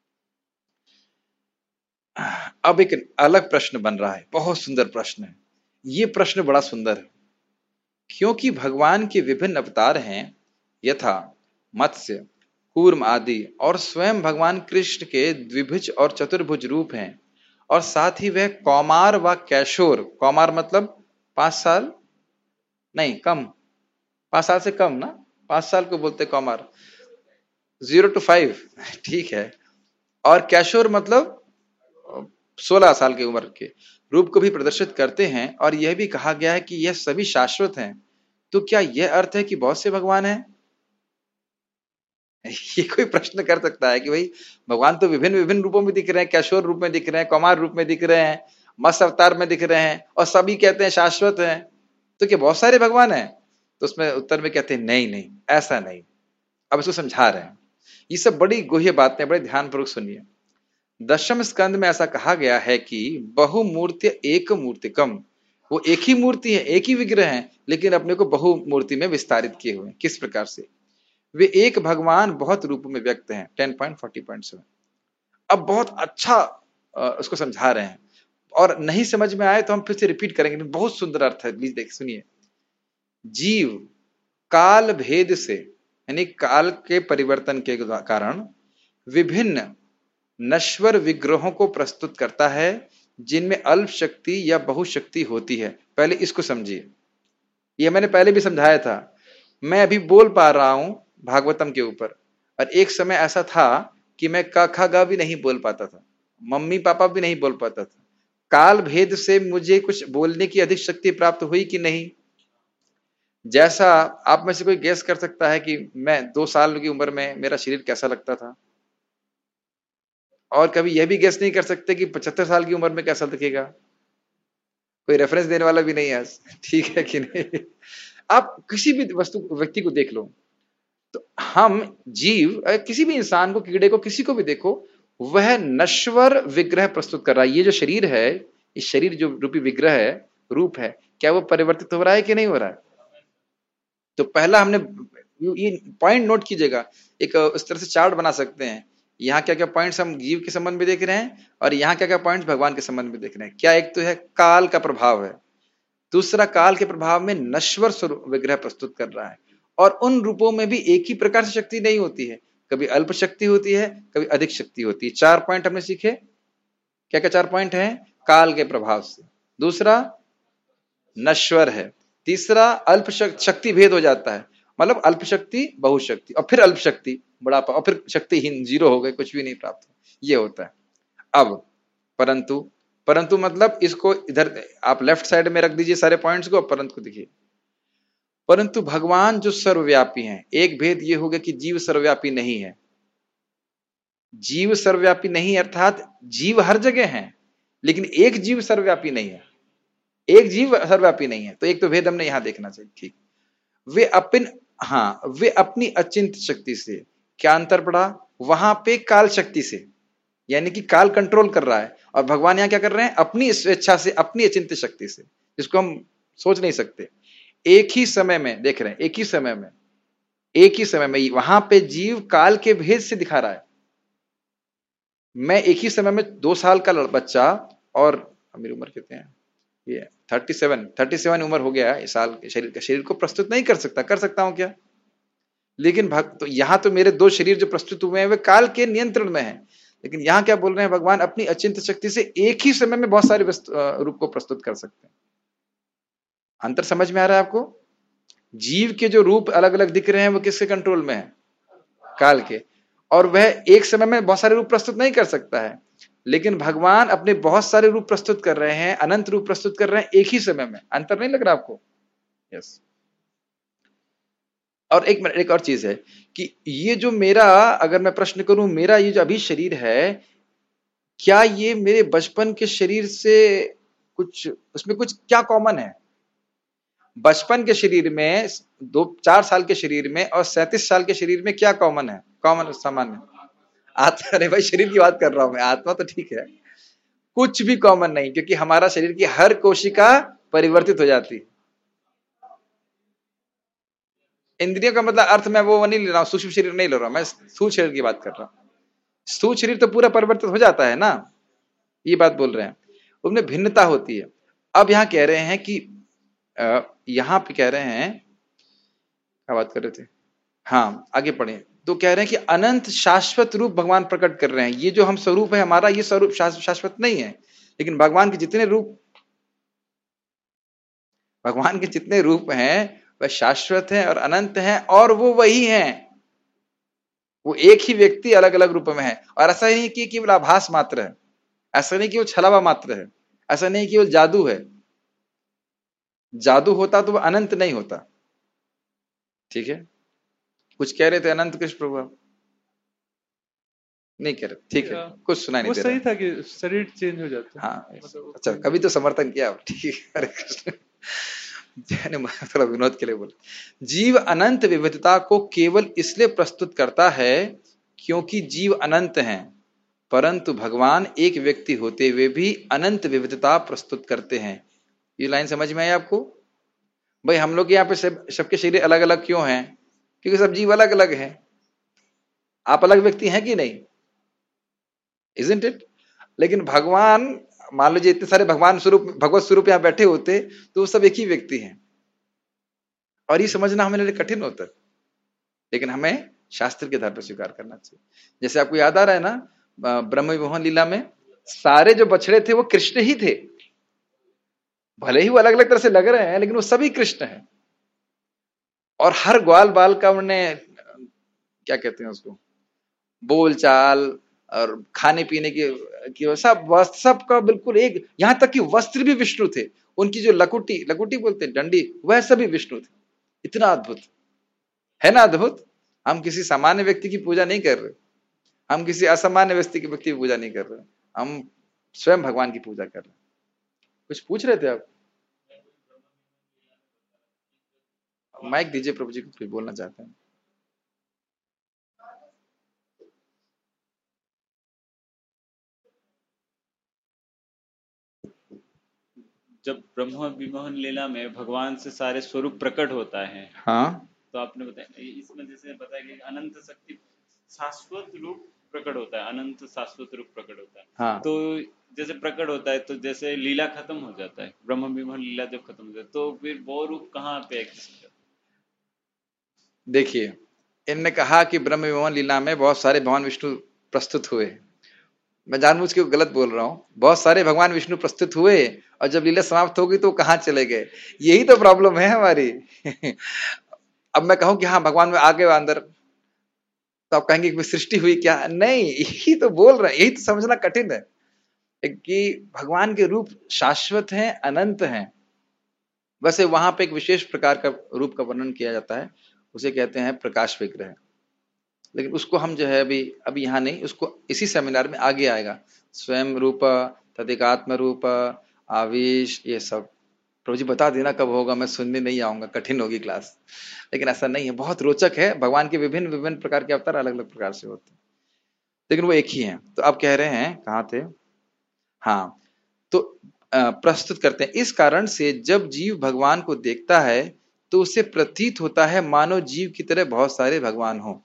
अब एक अलग प्रश्न बन रहा है, बहुत सुंदर प्रश्न है ये, प्रश्न बड़ा सुंदर है, क्योंकि भगवान के विभिन्न अवतार हैं, यथा मत्स्य, कूर्म आदि, और स्वयं भगवान कृष्ण के द्विभुज और चतुर्भुज रूप हैं, और साथ ही वह कौमार व कैशोर, कौमार मतलब 5 साल नहीं कम, 5 साल से कम ना, 5 साल को बोलते कौमार, 0 to 5, ठीक है, और कैशोर मतलब 16 साल की उम्र के रूप को भी प्रदर्शित करते हैं, और यह भी कहा गया है कि यह सभी शाश्वत हैं। तो क्या यह अर्थ है कि बहुत से भगवान हैं? ये कोई प्रश्न कर सकता है कि भाई भगवान तो विभिन्न विभिन्न रूपों में दिख रहे हैं, कैशोर रूप में दिख रहे हैं, कौमार रूप में दिख रहे हैं, मत्स्य अवतार में दिख रहे हैं, और सभी कहते हैं शाश्वत हैं, तो क्या बहुत सारे भगवान हैं? तो उसमें उत्तर में कहते हैं नहीं नहीं, ऐसा नहीं। अब इसको समझा रहे हैं। ये सब बड़ी गुह्य बातें, बड़े ध्यानपूर्वक सुनिए। दशम स्कंद में ऐसा कहा गया है कि बहुमूर्ति एक मूर्तिकम, वो एक ही मूर्ति है, एक ही विग्रह है, लेकिन अपने को बहुमूर्ति में विस्तारित किए हुए। किस प्रकार से? वे एक भगवान बहुत रूपों में व्यक्त हैं। 10.40.7। अब बहुत अच्छा उसको समझा रहे हैं, और नहीं समझ में आए तो हम फिर से रिपीट करेंगे, बहुत सुंदर अर्थ है, प्लीज देख सुनिए। जीव काल भेद से, यानी काल के परिवर्तन के कारण विभिन्न नश्वर विग्रहों को प्रस्तुत करता है, जिनमें अल्प शक्ति या बहुशक्ति होती है। पहले इसको समझिए, यह मैंने पहले भी समझाया था। मैं अभी बोल पा रहा हूं भागवतम के ऊपर, और एक समय ऐसा था कि मैं क ख ग भी नहीं बोल पाता था, मम्मी पापा भी नहीं बोल पाता था। काल भेद से मुझे कुछ बोलने की अधिक शक्ति प्राप्त हुई कि नहीं? जैसा आप में से कोई गेस कर सकता है कि मैं 2 साल की उम्र में मेरा शरीर कैसा लगता था, और कभी यह भी गेस नहीं कर सकते कि 75 साल की उम्र में कैसा दिखेगा। कोई रेफरेंस देने वाला भी नहीं है, ठीक है कि नहीं? आप किसी भी व्यक्ति को देख लो, तो हम जीव, किसी भी इंसान को, कीड़े को, किसी को भी देखो, वह नश्वर विग्रह प्रस्तुत कर रहा है। ये जो शरीर है, इस शरीर जो रूपी विग्रह है, रूप है, क्या वो परिवर्तित हो रहा है कि नहीं हो रहा है? तो पहला हमने ये पॉइंट नोट कीजिएगा, एक इस तरह से चार्ट बना सकते हैं। यहाँ क्या क्या पॉइंट्स हम जीव के संबंध में देख रहे हैं, और यहाँ क्या क्या पॉइंट्स भगवान के संबंध में देख रहे हैं। क्या एक तो है काल का प्रभाव है, दूसरा काल के प्रभाव में नश्वर स्वरूप विग्रह प्रस्तुत कर रहा है, और उन रूपों में भी एक ही प्रकार से शक्ति नहीं होती है, कभी अल्प शक्ति होती है, कभी अधिक शक्ति होती है। 4 पॉइंट हमने सीखे। क्या क्या 4 पॉइंट हैं? काल के प्रभाव से, दूसरा नश्वर है, तीसरा अल्प शक्ति भेद हो जाता है, मतलब अल्प शक्ति, बहुशक्ति, और फिर अल्प शक्ति, बुढ़ापा, और फिर शक्तिहीन, जीरो हो गए, कुछ भी नहीं प्राप्त, ये होता है। अब परंतु मतलब इसको इधर आप लेफ्ट साइड में रख दीजिए सारे पॉइंट्स को, परंतु को देखिए। परंतु भगवान जो सर्वव्यापी हैं, एक भेद ये हो गया कि जीव सर्वव्यापी नहीं है। जीव सर्वव्यापी नहीं अर्थात जीव हर जगह हैं, लेकिन एक जीव सर्वव्यापी नहीं है, एक जीव सर्वव्यापी नहीं है। तो एक तो भेद हमने यहां देखना चाहिए, ठीक। वे अपनी अचिंत शक्ति से, क्या अंतर पड़ा वहां पे? काल शक्ति से, यानी कि काल कंट्रोल कर रहा है, और भगवान यहां क्या कर रहे हैं? अपनी स्वेच्छा से, अपनी अचिंत्य शक्ति से, जिसको हम सोच नहीं सकते। एक ही समय में देख रहे हैं, एक ही समय में वहां पे जीव काल के भेद से दिखा रहा है। मैं एक ही समय में 2 साल का बच्चा, और मेरी उम्र कितने हैं? ये 37 उम्र हो गया इस साल के शरीर को प्रस्तुत नहीं कर सकता हूं क्या? लेकिन तो यहां तो मेरे 2 शरीर जो प्रस्तुत हुए हैं वे काल के नियंत्रण में हैं, लेकिन यहां क्या बोल रहे हैं भगवान? अपनी अचिंत्य शक्ति से एक ही समय में बहुत सारे रूप को प्रस्तुत कर सकते हैं। अंतर समझ में आ रहा है आपको? जीव के जो रूप अलग अलग दिख रहे हैं वो किसके कंट्रोल में है? काल के, और वह एक समय में बहुत सारे रूप प्रस्तुत नहीं कर सकता है, लेकिन भगवान अपने बहुत सारे रूप प्रस्तुत कर रहे हैं, अनंत रूप प्रस्तुत कर रहे हैं एक ही समय में। अंतर नहीं लग रहा आपको? यस। और एक और चीज है कि ये जो मेरा, अगर मैं प्रश्न करूं, मेरा ये जो अभी शरीर है, क्या ये मेरे बचपन के शरीर से कुछ, उसमें कुछ क्या कॉमन है? बचपन के शरीर में, 4 साल के शरीर में और 37 साल के शरीर में क्या कॉमन है? कॉमन सामान्य आत्मा। अरे भाई शरीर की बात कर रहा हूं मैं, आत्मा तो ठीक है, कुछ भी कॉमन नहीं, क्योंकि हमारा शरीर की हर कोशिका परिवर्तित हो जाती है। इंद्रियों का मतलब अर्थ मैं वो नहीं ले रहा हूं, सूक्ष्म शरीर नहीं ले रहा हूं मैं, स्थूल शरीर की बात कर रहा हूं। स्थूल शरीर तो पूरा परिवर्तित हो जाता है ना, ये बात बोल रहे हैं, उनमें भिन्नता होती है। अब यहां कह रहे हैं कि यहां पे कह रहे हैं, क्या बात कर रहे थे? हाँ आगे पढ़े, तो कह रहे हैं कि अनंत शाश्वत रूप भगवान प्रकट कर रहे हैं। ये जो हम स्वरूप है हमारा, ये स्वरूप शाश्वत नहीं है, लेकिन भगवान के जितने रूप हैं वह शाश्वत हैं और अनंत हैं, और वो वही हैं। वो एक ही व्यक्ति अलग अलग रूप में है, और ऐसा नहीं कि केवल आभास मात्र है, ऐसा नहीं कि वो छलावा मात्र है, ऐसा नहीं कि वो जादू है। जादू होता तो वो अनंत नहीं होता। ठीक है, कुछ कह रहे थे अनंत कृष्ण प्रभु आप? नहीं कह रहे, ठीक है, कुछ सुनाई नहीं वो दे सही रहा। था कि शरीर चेंज हो जाता है। हाँ, मतलब अच्छा, कभी तो समर्थन किया आप, ठीक है, हरे कृष्ण। मैंने थोड़ा विनोद के लिए बोला। जीव अनंत विविधता को केवल इसलिए प्रस्तुत करता है क्योंकि जीव अनंत हैं, परंतु भगवान एक व्यक्ति होते हुए भी अनंत विविधता प्रस्तुत करते हैं। ये लाइन समझ में आई आपको? भाई हम लोग यहाँ पे सबके शरीर अलग अलग क्यों हैं? क्योंकि सब जीव अलग अलग हैं। आप अलग व्यक्ति हैं कि नहीं? Isn't it? लेकिन भगवान, मान लीजिए इतने सारे भगवान स्वरूप, भगवत स्वरूप यहाँ बैठे होते तो वो सब एक ही व्यक्ति हैं, और ये समझना हमारे लिए कठिन होता है, लेकिन हमें शास्त्र के आधार पर स्वीकार करना चाहिए। जैसे आपको याद आ रहा है ना, ब्रह्म मोहन लीला में सारे जो बछड़े थे वो कृष्ण ही थे, भले ही वो अलग अलग तरह से लग रहे हैं लेकिन वो सभी कृष्ण हैं। और हर ग्वाल बाल का उन्हें क्या कहते हैं उसको, बोल चाल और खाने पीने की सब वस्त्र सबका बिल्कुल एक, यहां तक कि वस्त्र भी विष्णु थे। उनकी जो लकुटी, लकुटी बोलते हैं डंडी, वह सभी विष्णु थे। इतना अद्भुत है ना, अद्भुत। हम किसी सामान्य व्यक्ति की पूजा नहीं कर रहे, हम किसी असामान्य व्यक्ति की पूजा नहीं कर रहे, हम स्वयं भगवान की पूजा कर रहे हैं। कुछ पूछ रहे थे आप? माइक दीजिए प्रभु जी को, कुछ बोलना चाहते हैं। जब ब्रह्म विमोहन लीला में भगवान से सारे स्वरूप प्रकट होता है, हाँ, तो आपने बताया इसमें जैसे बताया कि अनंत शक्ति शाश्वत रूप प्रकट होता है, अनंत शाश्वत रूप प्रकट होता है। हाँ। तो जैसे प्रकट होता है तो जैसे लीला खत्म हो जाता है, ब्रह्म विमोहन लीला जब खत्म हो जाती है तो फिर वो रूप कहाँ पे एग्जिस्ट करता है? देखिए, इनने कहा कि ब्रह्म विमोहन लीला में बहुत सारे भगवान विष्णु प्रस्तुत हुए। मैं जानबूझ के गलत बोल रहा हूं, बहुत सारे भगवान विष्णु प्रस्तुत हुए और जब लीला समाप्त हो गई तो कहां चले गए? यही तो प्रॉब्लम है हमारी। अब मैं कहूं कि हाँ भगवान में आ गए अंदर, तो आप कहेंगे कि सृष्टि हुई क्या? नहीं, यही तो बोल रहे हैं, यही तो समझना कठिन है कि भगवान के रूप शाश्वत हैं, अनंत हैं। वैसे वहां पे एक विशेष प्रकार का रूप का वर्णन किया जाता है, उसे कहते हैं प्रकाश विग्रह। लेकिन उसको हम जो है अभी यहाँ नहीं, उसको इसी सेमिनार में आगे आएगा। स्वयं रूप, तदिकात्म रूप, आवेश, ये सब प्रभु जी बता देना कब होगा, मैं सुनने नहीं आऊंगा, कठिन होगी क्लास। लेकिन ऐसा नहीं है, बहुत रोचक है। भगवान के विभिन्न विभिन्न प्रकार के अवतार अलग अलग प्रकार से होते हैं, लेकिन वो एक ही हैं। तो आप कह रहे हैं कहाँ थे? हाँ, तो प्रस्तुत करते हैं। इस कारण से जब जीव भगवान को देखता है तो उसे प्रतीत होता है मानो जीव की तरह बहुत सारे भगवान हो।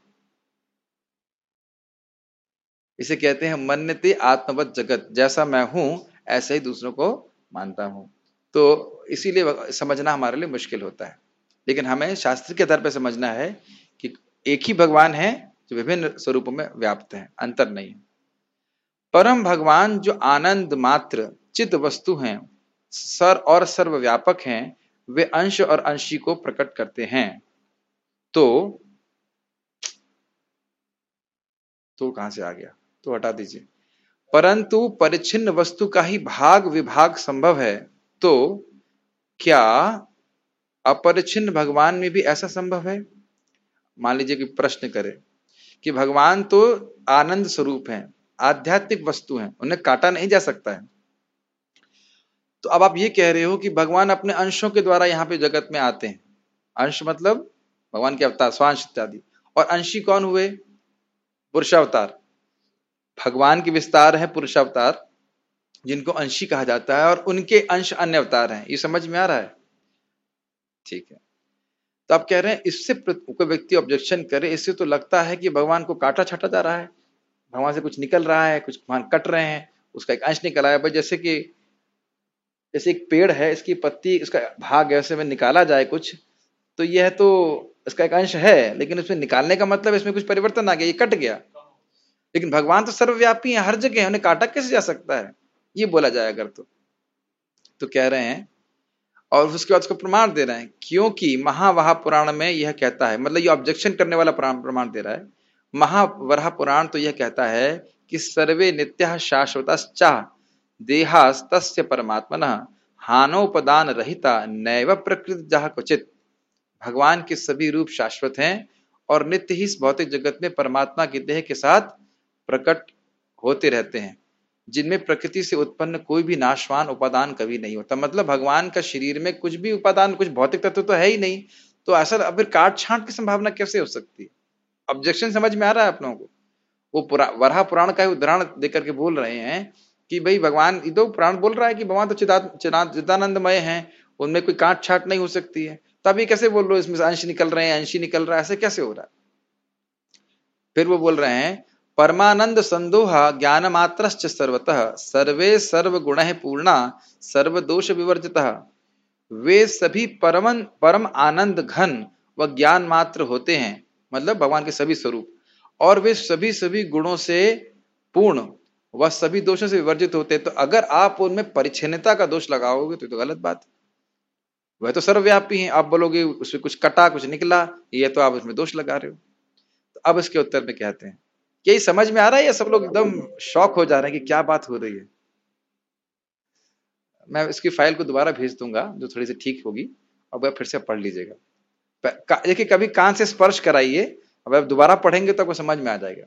इसे कहते हैं मन्यते आत्मवत जगत, जैसा मैं हूं ऐसे ही दूसरों को मानता हूं। तो इसीलिए समझना हमारे लिए मुश्किल होता है, लेकिन हमें शास्त्र के आधार पर समझना है कि एक ही भगवान है जो विभिन्न स्वरूपों में व्याप्त है, अंतर नहीं है। परम भगवान जो आनंद मात्र चित्त वस्तु हैं, सर और सर्वव्यापक हैं, वे अंश और अंशी को प्रकट करते हैं। तो कहां से आ गया? तो हटा दीजिए। परंतु परिच्छिन्न वस्तु का ही भाग विभाग संभव है, तो क्या अपरिच्छिन्न भगवान में भी ऐसा संभव है? मान लीजिए कि प्रश्न करें कि भगवान तो आनंद स्वरूप हैं, आध्यात्मिक वस्तु हैं, उन्हें काटा नहीं जा सकता है। तो अब आप ये कह रहे हो कि भगवान अपने अंशों के द्वारा यहाँ पे जगत में आते हैं। अंश मतलब भगवान के अवतार, स्वांश इत्यादि। और अंशी कौन हुए? पुरुषावतार। भगवान के विस्तार है पुरुषावतार, जिनको अंशी कहा जाता है, और उनके अंश अन्य अवतार हैं। ये समझ में आ रहा है? ठीक है। तो आप कह रहे हैं इससे कोई व्यक्ति ऑब्जेक्शन करे, इससे तो लगता है कि भगवान को काटा छाटा जा रहा है, भगवान से कुछ निकल रहा है, कुछ भगवान कट रहे हैं, उसका एक अंश निकल आया। भाई जैसे एक पेड़ है, इसकी पत्ती, उसका भाग ऐसे में निकाला जाए कुछ, तो यह तो इसका एक अंश है, लेकिन उसमें निकालने का मतलब इसमें कुछ परिवर्तन आ गया, ये कट गया। लेकिन भगवान तो सर्वव्यापी है, हर जगह है, उन्हें काटा कैसे जा सकता है? ये बोला जाए अगर तो कह रहे हैं, और उसके बाद उसको प्रमाण दे रहे हैं, क्योंकि महावराह पुराण में यह कहता है, मतलब ये ऑब्जेक्शन करने वाला प्रमाण दे रहा है। महावराह पुराण तो यह कहता है कि सर्वे नित्य शाश्वतश्च देहास्तस्य परमात्मनः हानोपदान रहिता नैव प्रकृति जह क्वचित। भगवान के सभी रूप शाश्वत हैं और नित्य ही इस भौतिक जगत में परमात्मा के देह के साथ प्रकट होते रहते हैं, जिनमें प्रकृति से उत्पन्न कोई भी नाशवान उपादान कभी नहीं होता। मतलब भगवान का शरीर में कुछ भी उपादान, कुछ भौतिक तत्व तो है ही नहीं, तो ऐसा फिर काट छांट की संभावना कैसे हो सकती है? ऑब्जेक्शन समझ में आ रहा है आप लोगों को? वो वराह पुराण का उदाहरण देकर के बोल रहे हैं कि भाई भगवान, ये तो पुराण बोल रहा है कि भगवान तो चिदानंदमय हैं, उनमें कोई काट छाट नहीं हो सकती है, तब ये कैसे बोल रहे हो इसमें से अंश निकल रहे हैं, अंश ही निकल रहा है, ऐसे कैसे हो रहा है? फिर वो बोल रहे हैं परमानंद संदोहा ज्ञान मात्रश्च सर्वतः सर्वे सर्व गुण पूर्णा सर्वदोष विवर्जितः। वे सभी परम आनंद घन व ज्ञान मात्र होते हैं, मतलब भगवान के सभी स्वरूप, और वे सभी सभी गुणों से पूर्ण व सभी दोषों से विवर्जित होते हैं। तो अगर आप उनमें परिच्छिन्नता का दोष लगाओगे तो गलत बात है। वह तो सर्वव्यापी हैं, आप बोलोगे उसमें कुछ कटा कुछ निकला, ये तो आप उसमें दोष लगा रहे हो। तो अब इसके उत्तर में कहते हैं, क्या ये समझ में आ रहा है या सब लोग एकदम शॉक हो जा रहे हैं कि क्या बात हो रही है? मैं इसकी फाइल को दोबारा भेज दूंगा जो थोड़ी सी ठीक होगी, और वह फिर से पढ़ लीजिएगा। देखिए कभी कान से स्पर्श कराइए, अब आप दोबारा पढ़ेंगे तो आपको समझ में आ जाएगा।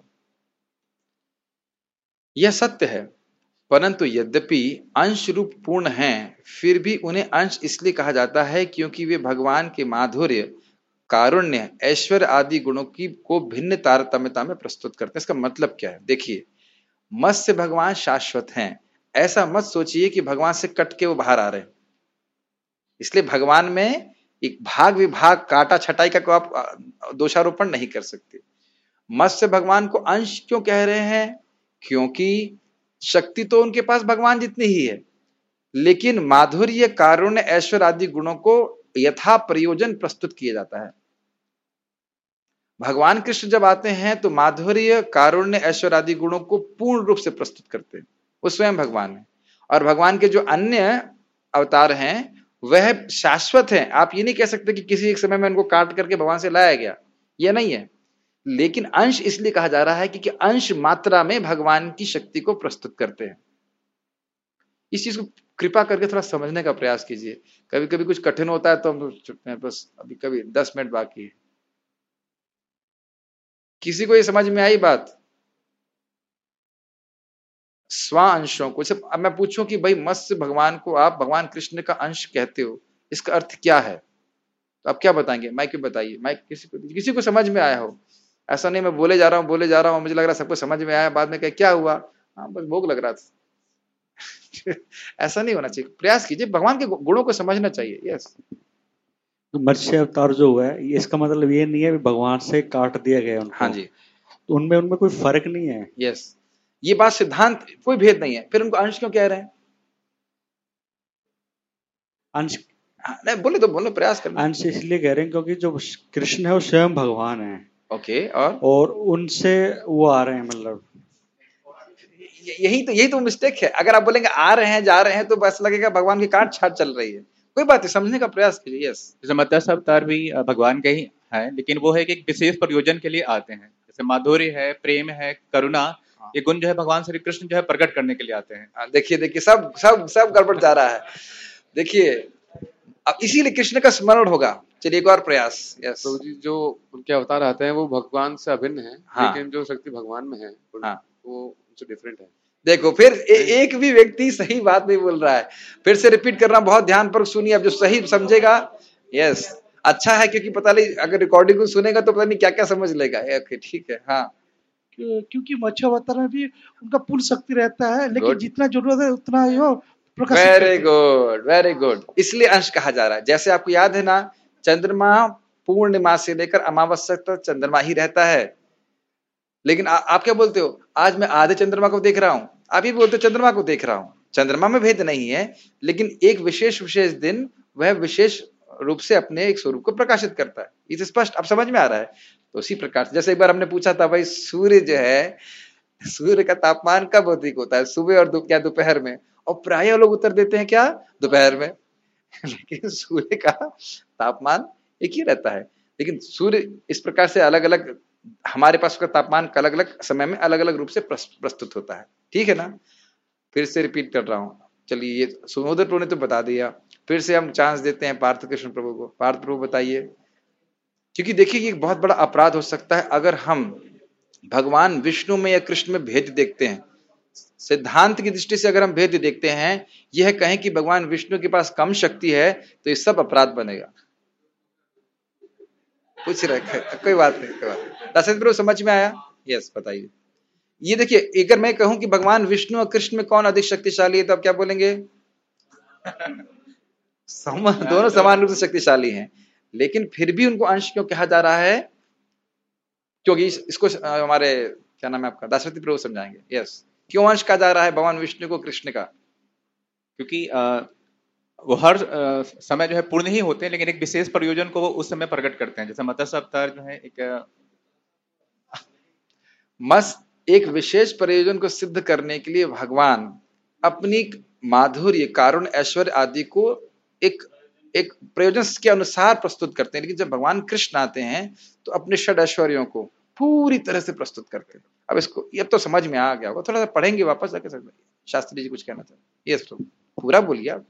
यह सत्य है, परंतु यद्यपि अंश रूप पूर्ण हैं, फिर भी उन्हें अंश इसलिए कहा जाता है क्योंकि वे भगवान के माधुर्य, कारुण्य, ऐश्वर्य आदि गुणों की को भिन्न तारतम्यता में प्रस्तुत करते हैं। इसका मतलब क्या है? देखिए, मत्स्य भगवान शाश्वत हैं, ऐसा मत सोचिए कि भगवान से कट के वो बाहर आ रहे हैं। इसलिए भगवान में एक भाग विभाग, काटा छटाई का कोई आप दोषारोपण नहीं कर सकते। मत्स्य भगवान को अंश क्यों कह रहे हैं? क्योंकि शक्ति तो उनके पास भगवान जितनी ही है, लेकिन माधुर्य, कारुण्य, ऐश्वर्य आदि गुणों को यथा प्रयोजन प्रस्तुत किया जाता है। भगवान कृष्ण जब आते हैं तो माधुर्य, कारुण्य, ऐश्वर्य आदि गुणों को पूर्ण रूप से प्रस्तुत करते हैं, वो स्वयं भगवान है। और भगवान के जो अन्य अवतार हैं वह शाश्वत हैं। आप ये नहीं कह सकते कि किसी एक समय में उनको काट करके भगवान से लाया गया, यह नहीं है। लेकिन अंश इसलिए कहा जा रहा है कि अंश मात्रा में भगवान की शक्ति को प्रस्तुत करते हैं। इस चीज को कृपा करके थोड़ा समझने का प्रयास कीजिए। कभी कभी कुछ कठिन होता है तो हम चुप हैं, बस अभी कभी 10 मिनट बाकी है। किसी को ये समझ में आई बात? स्वांशों को, जब अब मैं पूछूं कि भाई मत्स्य भगवान को आप भगवान कृष्ण का अंश कहते हो, इसका अर्थ क्या है? तो आप क्या बताएंगे? माइक में बताइए। माइक किसी को समझ में आया हो? ऐसा नहीं मैं बोले जा रहा हूं, मुझे लग रहा है सबको समझ में आया, बाद में क्या हुआ, हाँ बस भोग लग रहा था। ऐसा नहीं होना चाहिए। प्रयास कीजिए, भगवान के गुणों को समझना चाहिए। यस, तो मत्स्य अवतार जो हुआ है, इसका मतलब ये नहीं है कि भगवान से काट दिया गया उनको। हाँ जी, तो उनमें कोई फर्क नहीं है। यस, ये बात सिद्धांत, कोई भेद नहीं है। फिर उनको अंश क्यों कह रहे हैं? अंश नहीं बोले तो बोलो, प्रयास करना। अंश इसलिए कह रहे हैं क्योंकि जो कृष्ण है वो स्वयं भगवान है। ओके, और उनसे वो आ रहे हैं, मतलब यही तो मिस्टेक है। अगर आप बोलेंगे आ रहे हैं जा रहे हैं तो बस लगेगा भगवान की काट छाट चल रही है। कोई बात नहीं, समझने का प्रयास कीजिए। यस, जैसे मत्स्य अवतार भी भगवान के ही है, लेकिन वो है कि एक विशेष प्रयोजन के लिए आते हैं। जैसे माधुर्य है, प्रेम है, करुणा, ये गुण जो है भगवान श्री कृष्ण जो है प्रकट करने के लिए आते हैं। देखिए सब गड़बड़ जा रहा है। देखिए, अब इसीलिए कृष्ण का स्मरण होगा। चलिए एक और प्रयास। यस, तो जो उनके अवतार आते हैं वो भगवान से अभिन्न है। हाँ। लेकिन जो शक्ति भगवान में है हाँ। वो उनसे डिफरेंट है। देखो फिर एक भी व्यक्ति सही बात नहीं बोल रहा है। फिर से रिपीट कर रहा हूं, बहुत ध्यान पर सुनिए। अब जो सही समझेगा, यस, अच्छा है, क्योंकि पता नहीं अगर रिकॉर्डिंग को सुनेगा तो पता नहीं क्या क्या समझ लेगा। ओके, ठीक है। हाँ, क्योंकि मत्स्य अवतार में भी उनका पूर्ण शक्ति रहता है, लेकिन Good. जितना जरूरत है उतना ही वो प्रकाशित वेरी गुड, वेरी गुड। इसलिए अंश कहा जा रहा है। जैसे आपको याद है ना, चंद्रमा पूर्णिमा से लेकर अमावस्या तक चंद्रमा ही रहता है। लेकिन आप क्या बोलते हो? आज मैं आधे चंद्रमा को देख रहा हूं, आप ही बोलते हो चंद्रमा को देख रहा हूं। चंद्रमा में भेद नहीं है, लेकिन एक विशेष दिन वह विशेष रूप से अपने एक स्वरूप को प्रकाशित करता है। इसे स्पष्ट अब समझ में आ रहा है? तो उसी प्रकार जैसे एक बार हमने पूछा था, भाई सूर्य जो है, सूर्य का तापमान कब अधिक होता है, सुबह और क्या दोपहर में? और प्रायः लोग उत्तर देते हैं क्या, दोपहर में। लेकिन सूर्य का तापमान एक ही रहता है। लेकिन सूर्य इस प्रकार से अलग अलग, हमारे पास उसका तापमान अलग अलग समय में अलग अलग रूप से प्रस्तुत होता है। ठीक है ना? फिर से रिपीट कर रहा हूं, चलिए ये सुमोदर प्रभु ने तो बता दिया, फिर से हम चांस देते हैं पार्थ कृष्ण प्रभु को। पार्थ प्रभु बताइए, क्योंकि देखिए ये एक बहुत बड़ा अपराध हो सकता है अगर हम भगवान विष्णु में या कृष्ण में भेद देखते हैं। सिद्धांत की दृष्टि से अगर हम भेद देखते हैं, यह कहें कि भगवान विष्णु के पास कम शक्ति है, तो ये सब अपराध बनेगा। पूछ रहे, कोई बात नहीं, कोई बात नहीं। दशरथ प्रभु समझ में आया? यस, बताइए। ये देखिए, अगर मैं कहूं कि भगवान विष्णु और कृष्ण में कौन अधिक शक्तिशाली है, तो आप क्या बोलेंगे? दोनों समान रूप से शक्तिशाली हैं, लेकिन फिर भी उनको अंश क्यों कहा जा रहा है? क्योंकि इसको हमारे क्या नाम है आपका, दशरथ प्रभु समझाएंगे। यस, क्यों अंश कहा जा रहा है भगवान विष्णु को कृष्ण का? क्योंकि वो हर समय जो है पूर्ण ही होते हैं, लेकिन एक विशेष प्रयोजन को वो उस समय प्रकट करते हैं। जैसे मत्स्य अवतार जो है एक विशेष प्रयोजन को सिद्ध करने के लिए भगवान अपनी माधुर्य, कारुण्य, ऐश्वर्य आदि को एक प्रयोजन के अनुसार प्रस्तुत करते हैं। लेकिन जब भगवान कृष्ण आते हैं तो अपने षड ऐश्वर्यों को पूरी तरह से प्रस्तुत करते हैं। अब इसको अब तो समझ में आ गया होगा, थोड़ा सा पढ़ेंगे वापस जाके समझ। शास्त्री जी कुछ कहना चाहते? यस प्रभु, पूरा बोलिए आप।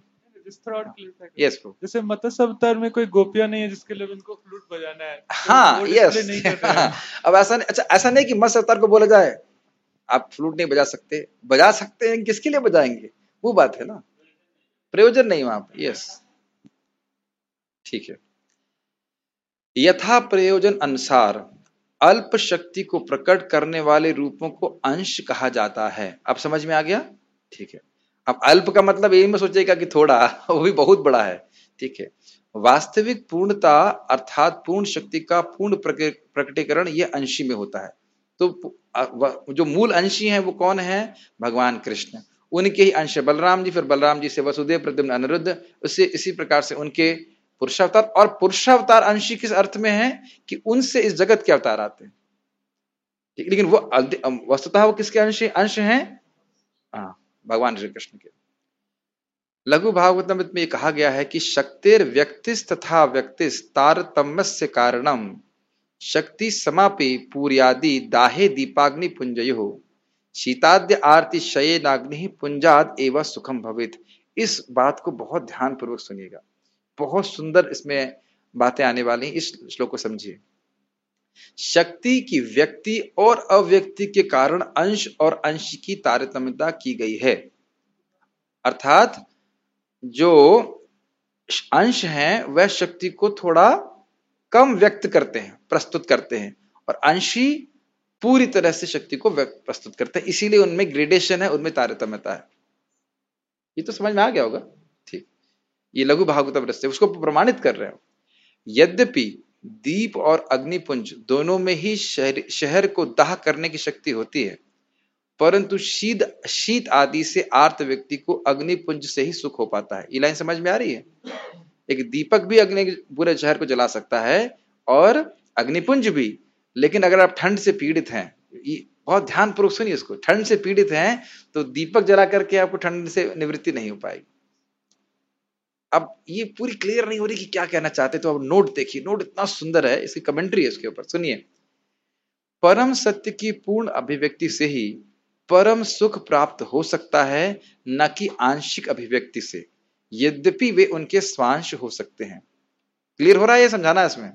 यस प्रभु। जैसे मत्स्य अवतार में कोई गोपियां नहीं है जिसके लिए इनको फ्लूट बजाना है। हाँ, यस। अब ऐसा नहीं, अच्छा ऐसा नहीं कि मत्स्य अवतार को बोला जाए आप फ्लूट नहीं बजा सकते। बजा सकते हैं, किसके लिए बजाएंगे, वो बात है ना, प्रयोजन नहीं वहां पर। यस, ठीक है। यथा प्रयोजन अनुसार अल्प शक्ति को प्रकट करने वाले रूपों को अंश कहा जाता है। अब समझ में आ गया? ठीक है। अब अल्प का मतलब यही में सोचेगा कि थोड़ा, वो भी बहुत बड़ा है। ठीक है। वास्तविक पूर्णता अर्थात पूर्ण शक्ति का पूर्ण प्रकटीकरण यह अंशी में होता है। तो जो मूल अंशी हैं वो कौन है? भगवान कृष्ण। उनके ही अंश बलराम जी, फिर बलराम जी से वसुदेव, प्रद्युम्न, अनिरुद्ध, उससे इसी प्रकार से उनके पुरुषावतार। और पुरुषावतार अंशी किस अर्थ में है कि उनसे इस जगत के अवतार आते हैं, लेकिन वो वस्तुतः वो किसके अंश हैं? भगवान श्री कृष्ण के। लघु भागवतम में कहा गया है कि शक्तिर व्यक्तिस तथा व्यक्तिस तारतम्यस्य कारणम शक्ति समापि पूर्यादि दाहे दीपाग्नि पुंजयो शीताद्य आरती शयेनाग्नि पुंजाद एवं सुखम भवेत। इस बात को बहुत ध्यान पूर्वक सुनिएगा, बहुत सुंदर इसमें बातें आने वाली। इस श्लोक को समझिए। शक्ति की व्यक्ति और अव्यक्ति के कारण अंश और अंश की तारतम्यता की गई है। अर्थात जो अंश हैं वह शक्ति को थोड़ा कम व्यक्त करते हैं, प्रस्तुत करते हैं, और अंशी पूरी तरह से शक्ति को प्रस्तुत करते हैं। इसीलिए उनमें ग्रेडेशन है, उनमें तारतम्यता है। ये तो समझ में आ गया होगा। ठीक, ये लघु भागवतम रस से उसको प्रमाणित कर रहे हो। यद्यपि दीप और अग्निपुंज दोनों में ही शहर को दाह करने की शक्ति होती है, परंतु शीत आदि से आर्त व्यक्ति को अग्निपुंज से ही सुख हो पाता है। ये लाइन समझ में आ रही है? एक दीपक भी अग्नि पूरे शहर को जला सकता है और अग्निपुंज भी। लेकिन अगर आप ठंड से पीड़ित हैं, बहुत ध्यान पूर्वक सुनिए इसको, ठंड से पीड़ित हैं तो दीपक जला करके आपको ठंड से निवृत्ति नहीं हो पाएगी। अब ये पूरी क्लियर नहीं हो रही कि क्या कहना चाहते, तो अब नोट देखिए। नोट इतना सुंदर है, इसकी कमेंट्री है इसके ऊपर, सुनिए। परम सत्य की पूर्ण अभिव्यक्ति से ही परम सुख प्राप्त हो सकता है, न कि आंशिक अभिव्यक्ति से, यद्यपि वे उनके स्वांश हो सकते हैं। क्लियर हो रहा है? ये समझाना इसमें।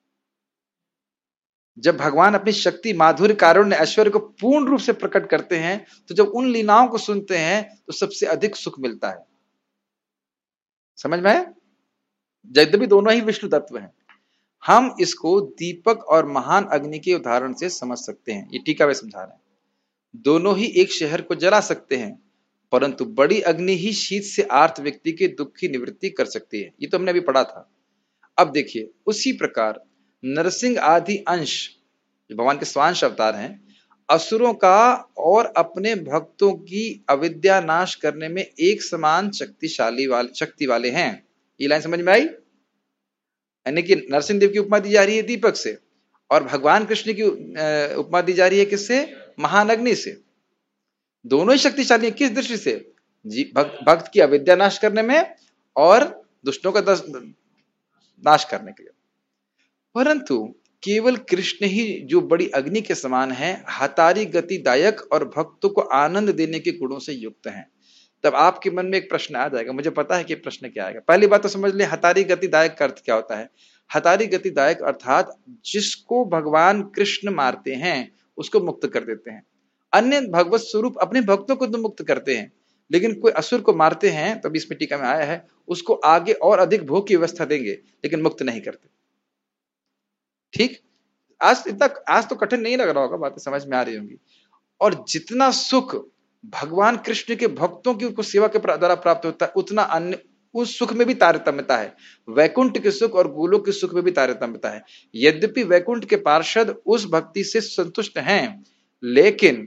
जब भगवान अपनी शक्ति, माधुर्य, कारुण्य, ऐश्वर्य को पूर्ण रूप से प्रकट करते हैं, तो जब उन लीलाओं को सुनते हैं तो सबसे अधिक सुख मिलता है। समझ में आया? यद्यपि दोनों ही विष्णु तत्व हैं। हम इसको दीपक और महान अग्नि के उदाहरण से समझ सकते हैं। ये टीका में समझा रहे हैं। दोनों ही एक शहर को जला सकते हैं, परंतु बड़ी अग्नि ही शीत से आर्त व्यक्ति के दुख की निवृत्ति कर सकती है। ये तो हमने अभी पढ़ा था। अब देखिए, उसी प्रकार नरसिंह आदि अंश भगवान के स्वांश अवतार हैं, असुरों का और अपने भक्तों की अविद्या नाश करने में एक समान शक्ति वाले हैं। ये लाइन समझ में आई? यानी कि नरसिंह देव की उपमा दी जा रही है दीपक से, और भगवान कृष्ण की उपमा दी जा रही है किससे? महान अग्नि से। दोनों ही शक्तिशाली हैं। किस दृष्टि से? भक्त की अविद्या नाश करने में और दुष्टों का नाश करने के लिए। परंतु केवल कृष्ण ही जो बड़ी अग्नि के समान है, हतारी गतिदायक और भक्तों को आनंद देने के गुणों से युक्त हैं। तब आपके मन में एक प्रश्न आ जाएगा, मुझे पता है कि प्रश्न क्या आएगा। पहली बात तो समझ ले हतारी गतिदायक का अर्थ क्या होता है। हतारी गतिदायक अर्थात जिसको भगवान कृष्ण मारते हैं उसको मुक्त कर देते हैं। अन्य भगवत स्वरूप अपने भक्तों को तो मुक्त करते हैं, लेकिन कोई असुर को मारते हैं, तब इसमें टीका में आया है, उसको आगे और अधिक भोग की व्यवस्था देंगे लेकिन मुक्त नहीं करते। ठीक, आज तो कठिन नहीं लग रहा होगा, बातें समझ में आ रही होंगी। और जितना सुख भगवान कृष्ण के भक्तों की उनको सेवा के द्वारा प्राप्त होता है, उतना अन्य उस सुख में भी तारतम्यता है। वैकुंठ के सुख और गोलोक के सुख में भी तारतम्यता है। यद्यपि वैकुंठ के पार्षद उस भक्ति से संतुष्ट हैं, लेकिन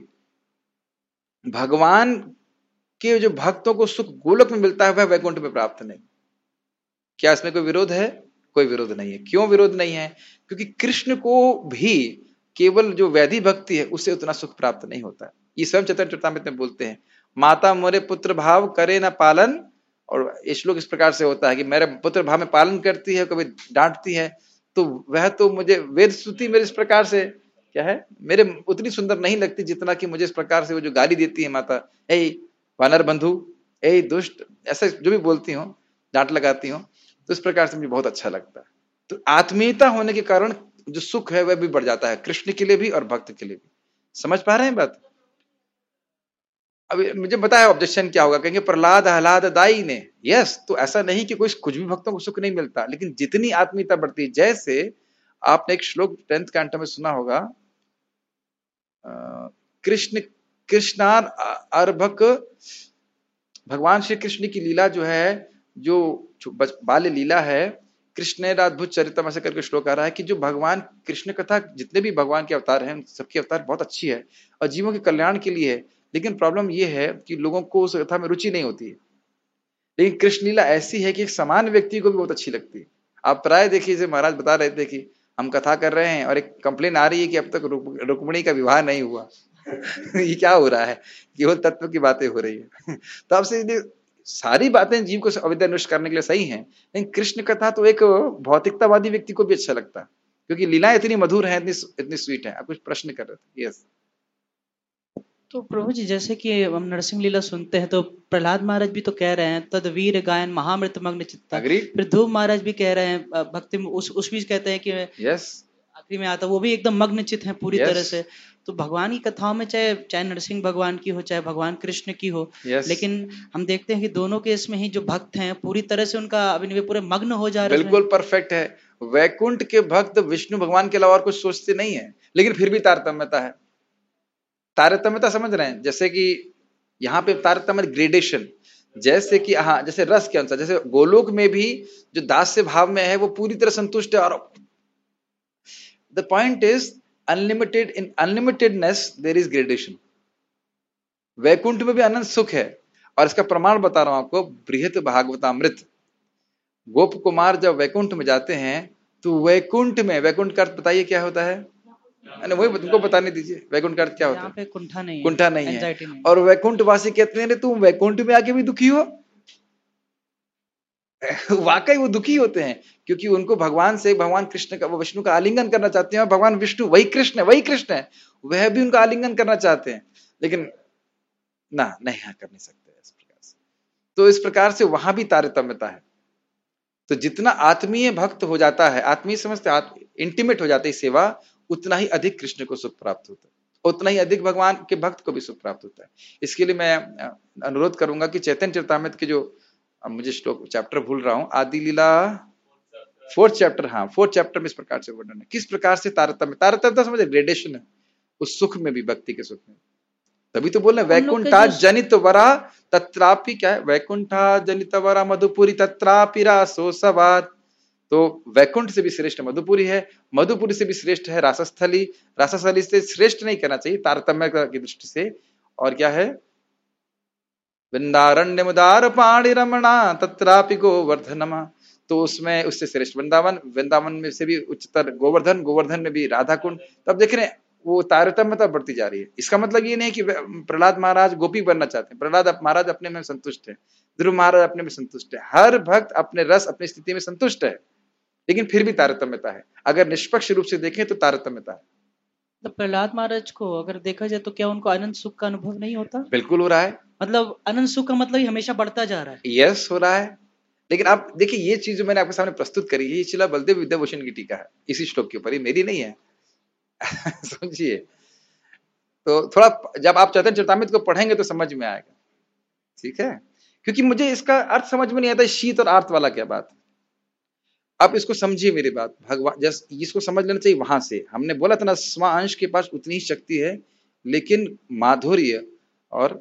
भगवान के जो भक्तों को सुख गोलोक में मिलता है वह वैकुंठ में प्राप्त नहीं। क्या इसमें कोई विरोध है? कोई विरोध नहीं है। क्यों विरोध नहीं है? क्योंकि कृष्ण को भी केवल जो वैधि भक्ति है उससे उतना सुख प्राप्त नहीं होता है। ये स्वयं चैतन्य चरितामृत में बोलते हैं, माता मोरे पुत्र भाव करे ना पालन। और ये श्लोक इस प्रकार से होता है कि मेरे पुत्र भाव में पालन करती है, कभी डांटती है, तो वह तो मुझे वेद स्तुति मेरे इस प्रकार से क्या है, मेरे उतनी सुंदर नहीं लगती जितना कि मुझे इस प्रकार से वो जो गाली देती है माता, ए वानर बंधु, ए दुष्ट, ऐसा जो भी बोलती हो, डांट लगाती हो, तो इस प्रकार से मुझे बहुत अच्छा लगता है। तो आत्मीयता होने के कारण जो सुख है वह भी बढ़ जाता है, कृष्ण के लिए भी और भक्त के लिए भी। समझ पा रहे हैं बात? अभी मुझे बताया ऑब्जेक्शन क्या होगा, कहेंगे प्रहलाद आह्लाद दाई ने। यस, तो ऐसा नहीं कि कोई कुछ भी भक्तों को सुख नहीं मिलता, लेकिन जितनी आत्मीयता बढ़ती है, जैसे आपने एक श्लोक 10th कैंटो में सुना होगा, कृष्ण कृष्णार अर्भक, भगवान श्री कृष्ण की लीला जो है, जो बाल्य लीला है, कृष्ण अद्भुत चरितम ऐसे करके श्लोक आ रहा है कि जो भगवान कृष्ण कथा, जितने भी भगवान के अवतार हैं सबकी अवतार बहुत अच्छी है और जीवों के कल्याण के लिए है, लेकिन प्रॉब्लम यह है कि लोगों को उस कथा में रुचि नहीं होती है। लेकिन कृष्ण लीला ऐसी है कि एक समान व्यक्ति को भी बहुत अच्छी लगती है। आप प्राय देखिए, जैसे महाराज बता रहे थे कि हम कथा कर रहे हैं और एक कंप्लेन आ रही है कि अब तक रुक्मिणी का विवाह नहीं हुआ। ये क्या हो रहा है? केवल तत्व की बातें हो रही है। तो आपसे सारी बातें जीव को अविद्यानुष्ट करने के लिए सही हैं, लेकिन कृष्ण कथा तो एक भौतिकतावादी व्यक्ति को भी अच्छा लगता है, क्योंकि लीलाएं इतनी मधुर हैं, इतनी स्वीट है। आप कुछ प्रश्न कर रहे थे? यस। तो प्रभु जी, जैसे कि हम नरसिंह लीला सुनते हैं तो प्रहलाद महाराज भी तो कह रहे हैं तद वीर गायन महामृत मग्न चित्ता। फिर ध्रुव महाराज भी कह रहे हैं भक्ति में, उस भी कहते हैं कि यस आखिरी में आता, वो भी एकदम मग्न चित्त है पूरी तरह से। तो भगवान की कथाओं में चाहे नरसिंह भगवान की हो, चाहे भगवान कृष्ण की हो, लेकिन हम देखते हैं कि दोनों के इसमें ही जो भक्त हैं पूरी तरह से उनका अभिनय पूरे मग्न हो जा रहे हैं। बिल्कुल परफेक्ट है। वैकुंठ के भक्त विष्णु भगवान के अलावा और कुछ सोचते नहीं है, लेकिन फिर भी तारतम्यता है। तारतम्यता समझ रहे हैं? जैसे कि यहाँ पे तारतम्य ग्रेडेशन, जैसे कि हाँ, जैसे रस के अनुसार, जैसे गोलोक में भी जो दास्य भाव में है वो पूरी तरह संतुष्ट है। और the point is unlimited, in unlimitedness there is gradation. Vaikuntha में भी अनंत सुख है, और इसका प्रमाण बता रहा हूं आपको, बृहत भागवतामृत। गोप कुमार जब वैकुंठ में जाते हैं तो वैकुंठ में, वैकुंठ का अर्थ बताइए क्या होता है? वही तुमको बताने दीजिए, वैकुंठ का अर्थ क्या होता है? कुंठा नहीं है, कुंठा नहीं है। और वैकुंठ वासी कहते हैं तुम वैकुंठ में आके भी दुखी हो। वाकई वो दुखी होते हैं, क्योंकि उनको भगवान से, भगवान कृष्ण का, वो विष्णु का आलिंगन करना चाहते हैं, और भगवान विष्णु वही कृष्ण है, वह भी उनका आलिंगन करना चाहते हैं, लेकिन नहीं कर नहीं सकते इस प्रकार से। तो इस प्रकार से वहां भी तारतम्यता है। तो जितना आत्मीय भक्त हो जाता है, आत्मीय समझते, इंटीमेट हो जाती है सेवा, उतना ही अधिक कृष्ण को सुख प्राप्त होता है, उतना ही अधिक भगवान के भक्त को भी सुख प्राप्त होता है। इसके लिए मैं अनुरोध करूंगा कि चैतन्य चरितामृत के जो, मुझे श्लोक चैप्टर भूल रहा हूं, आदि लीला 4th चैप्टर, हाँ 4th चैप्टर में इस प्रकार से वर्णन है, किस प्रकार से तारतम्य समझे, ग्रेडेशन है उस सुख में भी, भक्ति के सुख में। तभी तो बोल रहे वैकुंठा जनित वरा तत्रापि, क्या है? वैकुंठा जनित वरा मधुपुरी तत्रापि रासो सवाद। तो वैकुंठ से भी श्रेष्ठ मधुपुरी है, मधुपुरी से भी श्रेष्ठ है रासस्थली, रासस्थली से श्रेष्ठ नहीं कहना चाहिए तारतम्य की दृष्टि से। और क्या है? वृंदारण्य मुदार पाणी रमणा तत्रापि गोवर्धनमा। तो उसमें उससे श्रेष्ठ वृंदावन में से भी उच्चतर गोवर्धन में भी राधा कुंड। तब देख रहे हैं वो तारतम्यता बढ़ती जा रही है। इसका मतलब ये नहीं कि प्रहलाद महाराज गोपी बनना चाहते हैं, प्रहलाद महाराज अपने में संतुष्ट है, ध्रुव महाराज अपने में संतुष्ट है, हर भक्त अपने रस, अपनी स्थिति में संतुष्ट है, लेकिन फिर भी तारतम्यता है। अगर निष्पक्ष रूप से देखें तो तारतम्यता है। तो प्रहलाद महाराज को अगर देखा जाए तो क्या उनको अनंत सुख का अनुभव नहीं होता? बिल्कुल हो रहा है। मतलब अनंत सुख का मतलब ही हमेशा बढ़ता जा रहा है। यस, हो रहा है। लेकिन आप देखिए, ये चीज जो मैंने आपके सामने प्रस्तुत करी है, ये शिला बलदेव विद्याभूषण की टीका है इसी श्लोक के ऊपर, ये मेरी नहीं है। समझिए, तो थोड़ा जब आप चैतन्य चरितामृत को पढ़ेंगे तो समझ में आएगा, ठीक है। क्योंकि मुझे इसका अर्थ समझ में नहीं आता, शीत और आर्त वाला क्या बात। आप इसको समझिए मेरी बात, भगवान जस इसको समझ लेना चाहिए। वहां से हमने बोला था ना, स्वांश के पास उतनी ही शक्ति है, लेकिन माधुर्य और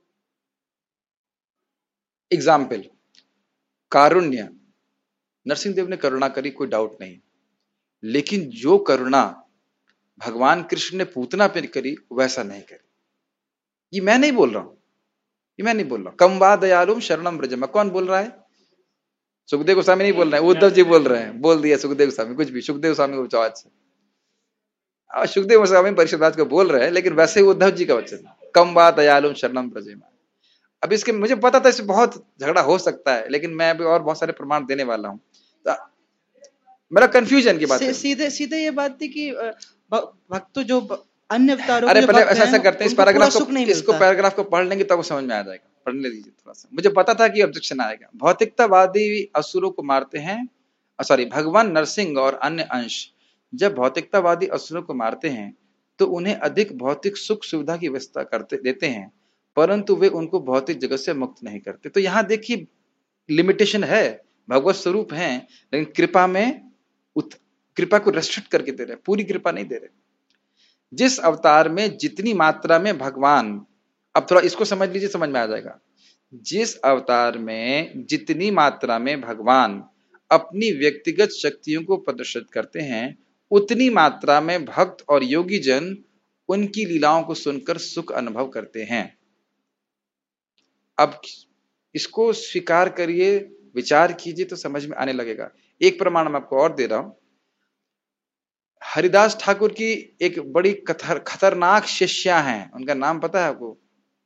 एग्जाम्पल कारुण्य, नरसिंह देव ने करुणा करी, कोई डाउट नहीं, लेकिन जो करुणा भगवान कृष्ण ने पूतना पर करी वैसा नहीं करी। ये मैं नहीं बोल रहा हूं, ये मैं नहीं बोल रहा हूं। कम वा दयालुम शरणम व्रजम, कौन बोल रहा है? सुखदेव गोस्वामी नहीं बोल रहे हैं, उद्धव जी बोल रहे हैं। बोल दिया सुखदेव गोस्वामी, कुछ भी सुखदेव गोस्वामी को बचाओ आज। सुखदेव गोस्वामी परिषद को बोल रहे हैं, लेकिन वैसे ही उद्धव जी का वचन, कम वा दयालुम शरणम व्रजम। अब इसके मुझे पता था इसमें बहुत झगड़ा हो सकता है, लेकिन मैं अभी और बहुत सारे प्रमाण देने वाला हूं। मेरा कंफ्यूजन की बात है, सीधे सीधे ये बात थी कि भक्त जो अन्य अवतारों अरे पहले ऐसा करते हैं, इस पैराग्राफ को पढ़ लेंगे तब समझ में आ जाएगा। पढ़ने दीजिए थोड़ा सा, मुझे पता था कि ऑब्जेक्शन आएगा। भौतिकतावादी असुरों को मारते हैं, सॉरी, भगवान नरसिंह और अन्य अंश जब भौतिकतावादी असुरों को मारते हैं तो उन्हें अधिक भौतिक सुख सुविधा की व्यवस्था करते देते हैं, परंतु वे उनको भौतिक जगत से मुक्त नहीं करते। तो यहाँ देखिए लिमिटेशन है, भगवत स्वरूप हैं, लेकिन कृपा में कृपा को रेस्ट्रिक्ट करके दे रहे, पूरी कृपा नहीं दे रहे। जिस अवतार में जितनी मात्रा में भगवान, अब थोड़ा इसको समझ लीजिए, समझ में आ जाएगा। जिस अवतार में जितनी मात्रा में भगवान अपनी व्यक्तिगत शक्तियों को प्रदर्शित करते हैं, उतनी मात्रा में भक्त और योगी जन उनकी लीलाओं को सुनकर सुख अनुभव करते हैं। अब इसको स्वीकार करिए, विचार कीजिए तो समझ में आने लगेगा। एक प्रमाण मैं आपको और दे रहा हूं। हरिदास ठाकुर की एक बड़ी खतरनाक शिष्या हैं, उनका नाम पता है आपको?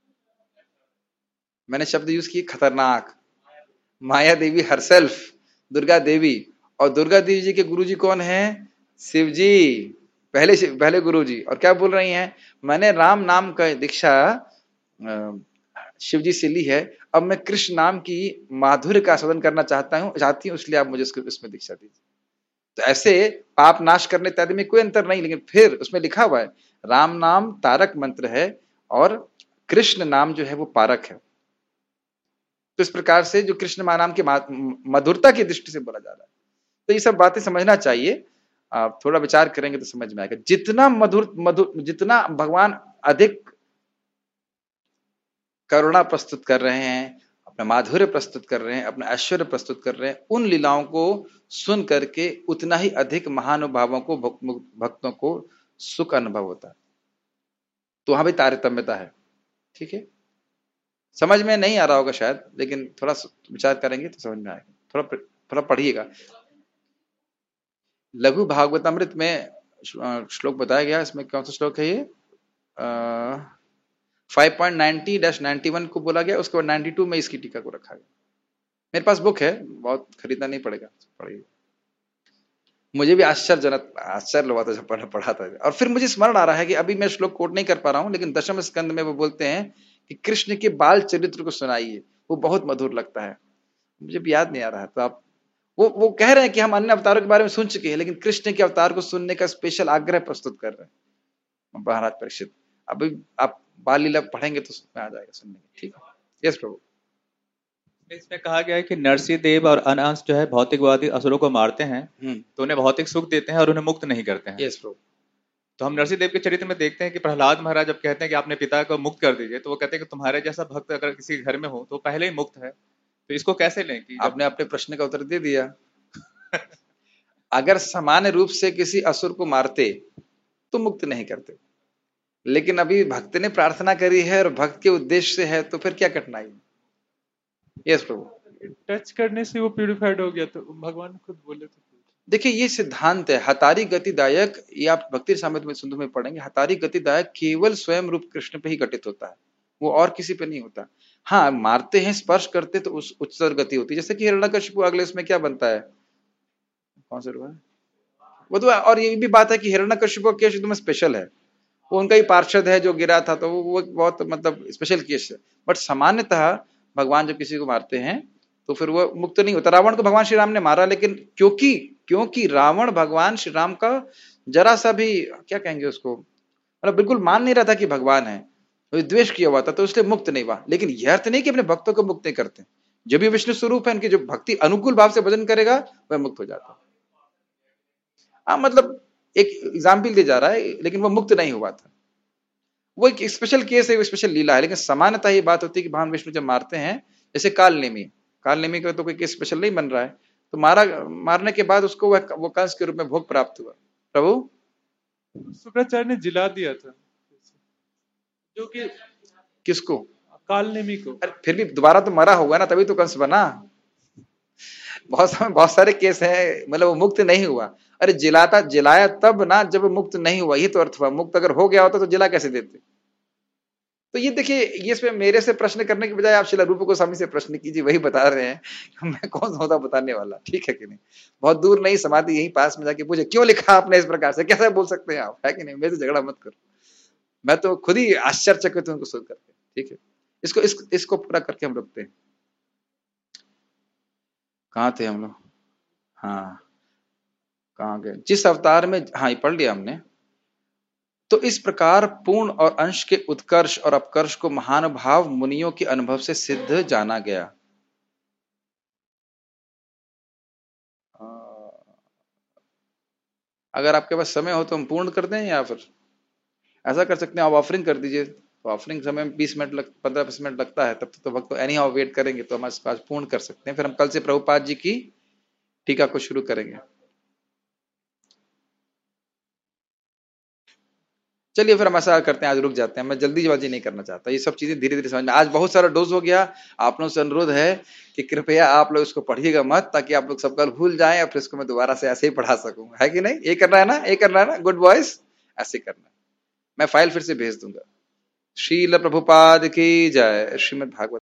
मैंने शब्द यूज किए, खतरनाक। माया देवी हरसेल्फ, दुर्गा देवी। और दुर्गा देवी जी के गुरुजी कौन है? शिव जी, पहले गुरुजी। और क्या बोल रही हैं? मैंने राम नाम का दीक्षा शिव जी से ली है, अब मैं कृष्ण नाम की माधुर्य का आस्वादन करना चाहती हूँ, इसलिए आप मुझे उसमें दीक्षा दीजिए। तो ऐसे पाप नाश करने इत्यादि में कोई अंतर नहीं, लेकिन फिर उसमें लिखा हुआ है राम नाम तारक मंत्र है और कृष्ण नाम जो है वो पारक है। तो इस प्रकार से जो कृष्ण नाम के मधुरता की दृष्टि से बोला जा रहा है। तो ये सब बातें समझना चाहिए, आप थोड़ा विचार करेंगे तो समझ में आएगा। जितना मधुर जितना भगवान अधिक करुणा प्रस्तुत कर रहे हैं, अपना माधुर्य प्रस्तुत कर रहे हैं, अपना ऐश्वर्य प्रस्तुत कर रहे हैं, उन लीलाओं को सुन करके उतना ही अधिक महानुभावों को, भक्तों को सुख अनुभव होता है। तो वहां भी तारतम्यता है, ठीक है। समझ में नहीं आ रहा होगा शायद, लेकिन थोड़ा विचार करेंगे तो समझ में आएगा। थोड़ा पढ़िएगा। लघु भागवतामृत में श्लोक बताया गया, इसमें कौन सा श्लोक है ये? 5.90-91 को बोला गया, उसके बाद 92 में इसकी टीका को रखा गया। मेरे पास बुक है, बहुत खरीदना नहीं पड़ेगा, पढ़िए। मुझे भी आश्चर्य लगा था जब पढ़ा था। और फिर मुझे स्मरण आ रहा है कि अभी मैं श्लोक कोट नहीं कर पा रहा हूं, लेकिन दशम स्कंद में वो बोलते हैं कि कृष्ण के बाल चरित्र को सुनाइए, वो बहुत मधुर लगता है। मुझे भी याद नहीं आ रहा है। तो आप वो कह रहे हैं कि हम अन्य अवतारों के बारे में सुन चुके हैं, लेकिन कृष्ण के अवतार को सुनने का स्पेशल आग्रह प्रस्तुत कर रहे हैं महाराज परीक्षित। अभी आप बाल लीला पढ़ेंगे तो उसमें आ जाएगा सुनने में, ठीक है। यस प्रभु। इसमें कहा गया है कि नरसिंह देव और अन्य अंश जो है भौतिकवादी असुरों को मारते हैं तो उन्हें भौतिक सुख देते हैं और उन्हें मुक्त नहीं करते हैं। यस प्रभु। तो हम नरसिंह देव के चरित्र में देखते हैं कि प्रहलाद महाराज जब कहते हैं कि अपने पिता को मुक्त कर दीजिए, तो वो कहते हैं कि तुम्हारे जैसा भक्त अगर किसी घर में हो तो पहले ही मुक्त है। तो इसको कैसे लें कि आपने अपने प्रश्न का उत्तर दे दिया। अगर सामान्य रूप से किसी असुर को मारते तो मुक्त नहीं करते, लेकिन अभी भक्त ने प्रार्थना करी है और भक्त के उद्देश्य से है, तो फिर क्या कठिनाई है? यस प्रभु। टच करने से वो प्यूरिफाइड हो गया, तो भगवान खुद बोले तो। देखिए ये सिद्धांत है, हतारी गतिदायक, ये आप भक्ति सामर्थ्य में सिंधु में पढ़ेंगे, हतारी गतिदायक केवल स्वयं रूप कृष्ण पे ही घटित होता है, वो और किसी पे नहीं होता। हाँ, मारते हैं, स्पर्श करते तो उस उच्चतर गति होती है। जैसे कि हिरण्यकशिपु, अगले उसमें क्या बनता है, कौन सा रूप है वो तो। और ये भी बात है कि हिरण्यकशिपु का केस एकदम स्पेशल है, वो उनका ही पार्षद है जो गिरा था, तो वो बहुत मतलब स्पेशल केस है। बट सामान्यतः भगवान जब किसी को मारते हैं तो फिर वो मुक्त नहीं होता। रावण को भगवान श्री राम ने मारा, लेकिन क्योंकि रावण भगवान श्री राम का जरा सा भी क्या कहेंगे उसको, मतलब बिल्कुल मान नहीं रहा था कि भगवान है, तो द्वेष किया हुआ था, तो इसलिए मुक्त नहीं हुआ। लेकिन यह अर्थ नहीं कि अपने भक्तों को मुक्त नहीं करते। जब भी विष्णु स्वरूप है, इनकी जो भक्ति अनुकूल भाव से भजन करेगा वह मुक्त हो जाता है। हाँ, मतलब एक एग्जाम्पल दे जा रहा है, लेकिन वो मुक्त नहीं हुआ था। वो एक स्पेशल केस है, वो स्पेशल लीला है। लेकिन सामान्यतः ये बात होती है कि भगवान विष्णु जब मारते हैं, जैसे काल नेमी का तो कोई केस स्पेशल नहीं बन रहा है, तो मारने के बाद उसको वो कंस के रूप में भोग प्राप्त हुआ। प्रभु शुक्राचार्य ने जिला दिया था, जो कि किसको? काल नेमी को। अरे फिर भी दोबारा तो मरा होगा ना, तभी तो कंस बना। बहुत सारे केस हैं, मतलब वो मुक्त नहीं हुआ। अरे जिलाया तब ना जब मुक्त नहीं हुआ, ये तो अर्थ हुआ। मुक्त अगर हो गया होता तो जिला कैसे देते? तो ये देखिए, ये इसमें मेरे से प्रश्न करने के बजाय आप शिला रूप गोस्वामी से प्रश्न कीजिए, वही बता रहे हैं। मैं कौन सा होता बताने वाला, ठीक है कि नहीं? बहुत दूर नहीं, समाधि यहीं पास में जाके पूछे क्यों लिखा आपने इस प्रकार से, कैसे बोल सकते हैं आप, है कि नहीं? मेरे से झगड़ा मत करो, मैं तो खुद ही आश्चर्यचकित हूं उनको सुन करके। ठीक है, इसको पूरा करके हम रुकते हैं। कहाँ थे हम लोग? हाँ, कहाँ गए? जिस अवतार में, हाँ, ये पढ़ लिया हमने। तो इस प्रकार पूर्ण और अंश के उत्कर्ष और अपकर्ष को महानुभाव मुनियों के अनुभव से सिद्ध जाना गया। अगर आपके पास समय हो तो हम पूर्ण कर दें, या फिर ऐसा कर सकते हैं, आप ऑफरिंग कर दीजिए। तो ऑफरिंग समय में 15-20 मिनट लगता है, तब तो भक्त एनी हाउ वेट करेंगे, तो हमारे पास पूर्ण कर सकते हैं। फिर हम कल से प्रभुपाद जी की टीका को शुरू करेंगे। चलिए फिर हम ऐसा करते हैं, आज रुक जाते हैं। मैं जल्दीबाजी नहीं करना चाहता, ये सब चीजें धीरे धीरे समझ में। आज बहुत सारा डोज हो गया। आप लोगों से अनुरोध है कि कृपया आप लोग इसको पढ़िएगा मत, ताकि आप लोग सब कल भूल जाएं, और फिर इसको मैं दोबारा से ऐसे ही पढ़ा सकूं, है कि नहीं? ये करना है ना, ये करना है ना, गुड बॉयज, ऐसे करना है। मैं फाइल फिर से भेज दूंगा। श्रील प्रभुपाद की जय। श्रीमद् भागवत।